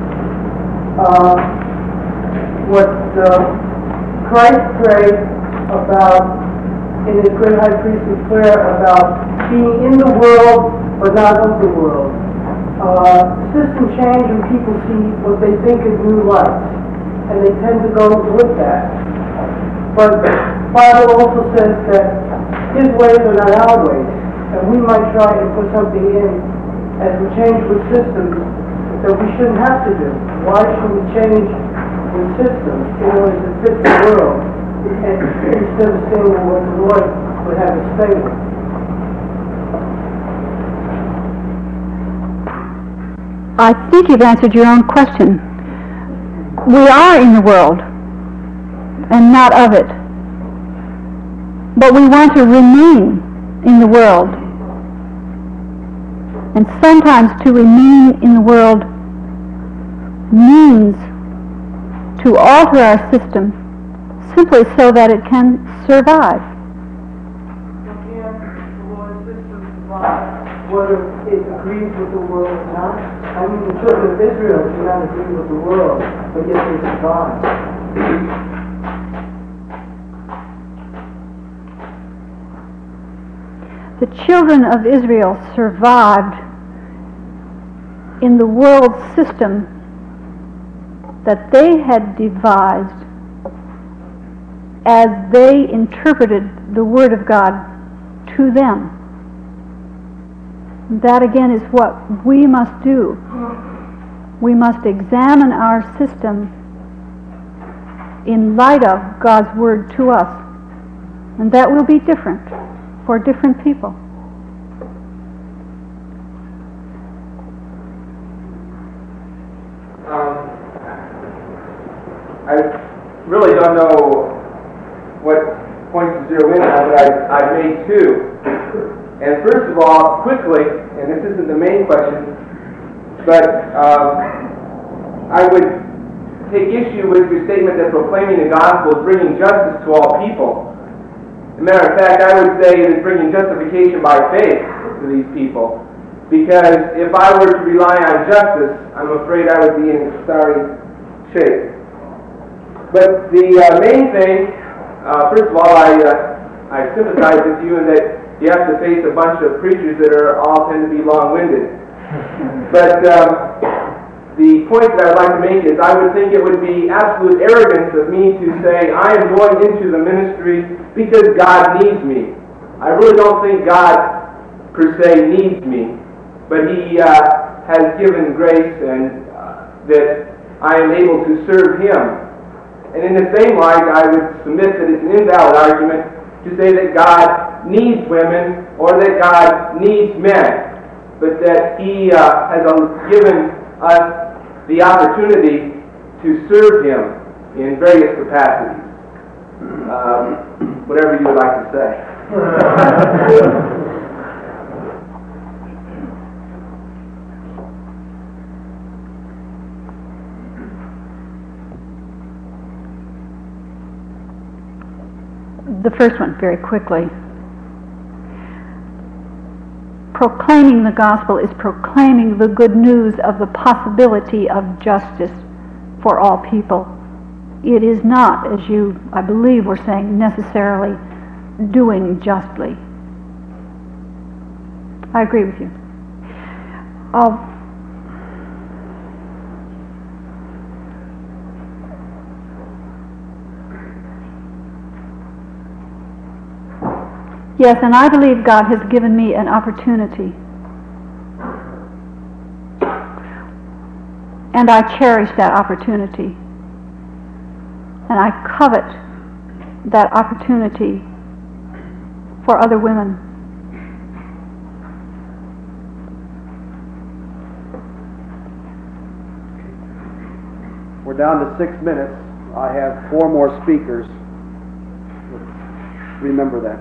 Christ prayed about in his great high priestly prayer about being in the world but not of the world. System change when people see what they think is new light. and they tend to go with that. But the Bible also says that His ways are not our ways, and we might try and put something in as we change with systems that we shouldn't have to do. Why should we change with systems in order to fit the world, and instead of staying with what the Lord would have us stay with? I think you've answered your own question. We are in the world and not of it. But we want to remain in the world. And sometimes to remain in the world means to alter our system simply so that it can survive. Whether it agrees with the world or not. I mean, the children of Israel do not agree with the world, but yet they survive. The children of Israel survived in the world system that they had devised as they interpreted the Word of God to them. That again is what we must do. We must examine our system in light of God's Word to us. And that will be different for different people. I really don't know what points to zero in on, but I've made two. And first of all, quickly, and this isn't the main question, but I would take issue with your statement that proclaiming the gospel is bringing justice to all people. As a matter of fact, I would say it is bringing justification by faith to these people. Because if I were to rely on justice, I'm afraid I would be in sorry shape. But the main thing, first of all, I sympathize with you in that you have to face a bunch of preachers that all tend to be long-winded. But the point that I'd like to make is I would think it would be absolute arrogance of me to say I am going into the ministry because God needs me. I really don't think God per se needs me, but He has given grace and that I am able to serve Him. And in the same light, I would submit that it's an invalid argument to say that God needs women or that God needs men, but that He has given us the opportunity to serve Him in various capacities. Whatever you would like to say. The first one, very quickly. Proclaiming the gospel is proclaiming the good news of the possibility of justice for all people. It is not, as you, I believe, were saying, necessarily doing justly. I agree with you. Yes, and I believe God has given me an opportunity. And I cherish that opportunity. And I covet that opportunity for other women. We're down to 6 minutes. I have 4 more speakers. Remember that.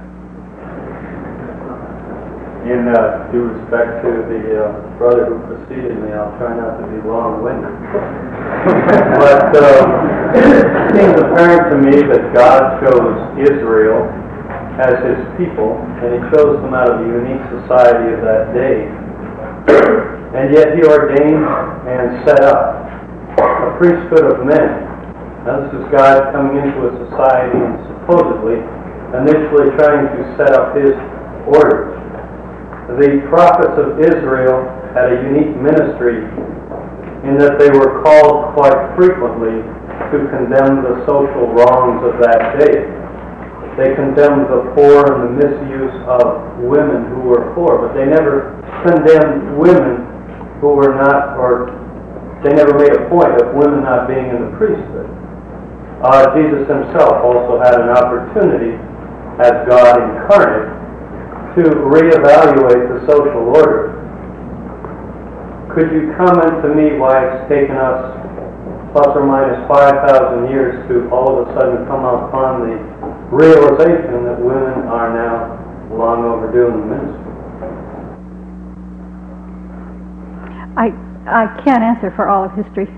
In due respect to the brother who preceded me, I'll try not to be long-winded. But it seems apparent to me that God chose Israel as His people, and He chose them out of the unique society of that day. And yet He ordained and set up a priesthood of men. Now this is God coming into a society and supposedly, initially trying to set up His orders. The prophets of Israel had a unique ministry in that they were called quite frequently to condemn the social wrongs of that day. They condemned the poor and the misuse of women who were poor, but they never condemned women who were not, or they never made a point of women not being in the priesthood. Jesus himself also had an opportunity as God incarnate to reevaluate the social order. Could you comment to me why it's taken us plus or minus 5,000 years to all of a sudden come upon the realization that women are now long overdue in the ministry? I can't answer for all of history.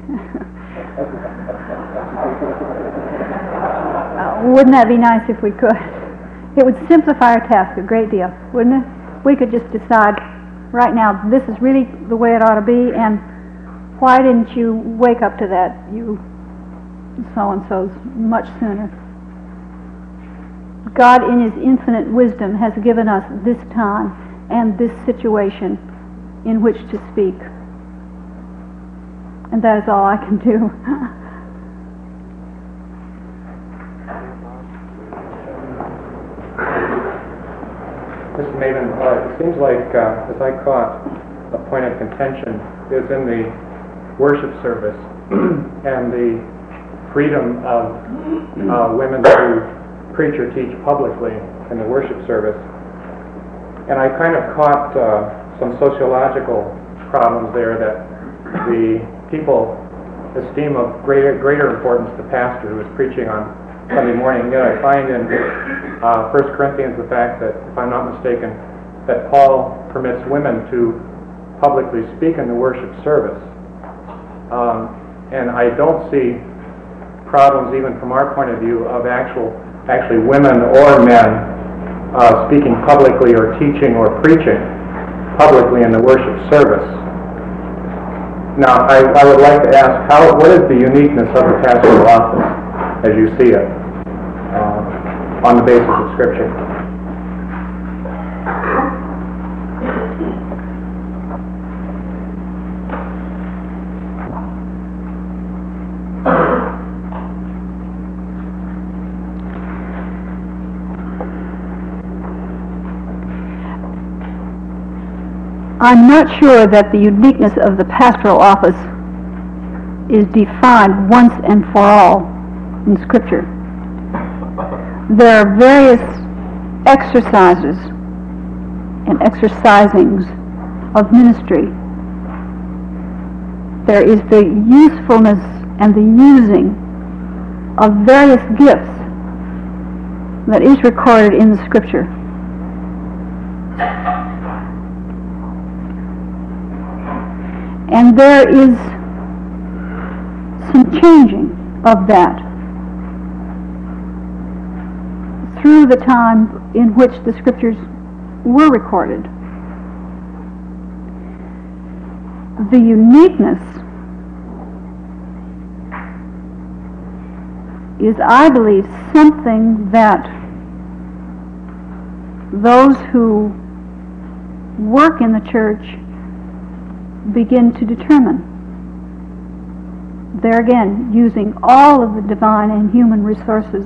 Wouldn't that be nice if we could? It would simplify our task a great deal, wouldn't it? We could just decide right now, this is really the way it ought to be, and why didn't you wake up to that, you so-and-sos, much sooner? God, in His infinite wisdom, has given us this time and this situation in which to speak. And that is all I can do. Mr. Maven, it seems like, as I caught, a point of contention is in the worship service and the freedom of women to preach or teach publicly in the worship service. And I kind of caught some sociological problems there that the people esteem of greater importance to pastor who is preaching on Sunday morning. Yet I find in 1 Corinthians the fact that, if I'm not mistaken, that Paul permits women to publicly speak in the worship service. And I don't see problems, even from our point of view, of actually women or men speaking publicly or teaching or preaching publicly in the worship service. Now, I would like to ask, what is the uniqueness of the pastoral office as you see it on the basis of Scripture? I'm not sure that the uniqueness of the pastoral office is defined once and for all in Scripture. There are various exercises and exercisings of ministry. There is the usefulness and the using of various gifts that is recorded in the Scripture. And there is some changing of that through the time in which the Scriptures were recorded. The uniqueness is, I believe, something that those who work in the church begin to determine. There again, using all of the divine and human resources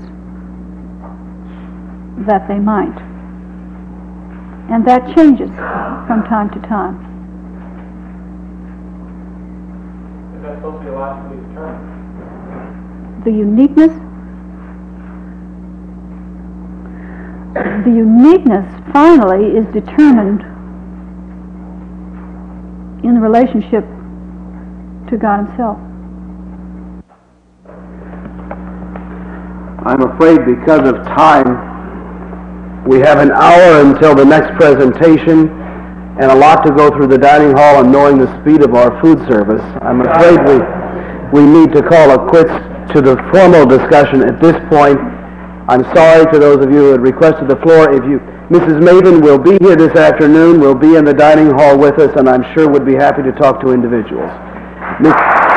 that they might. And that changes from time to time. Is that sociologically determined? The uniqueness finally is determined in the relationship to God Himself. I'm afraid because of time, we have an hour until the next presentation and a lot to go through the dining hall and knowing the speed of our food service. I'm afraid we need to call a quits to the formal discussion at this point. I'm sorry to those of you who had requested the floor. Mrs. Maven will be here this afternoon, will be in the dining hall with us, and I'm sure would be happy to talk to individuals.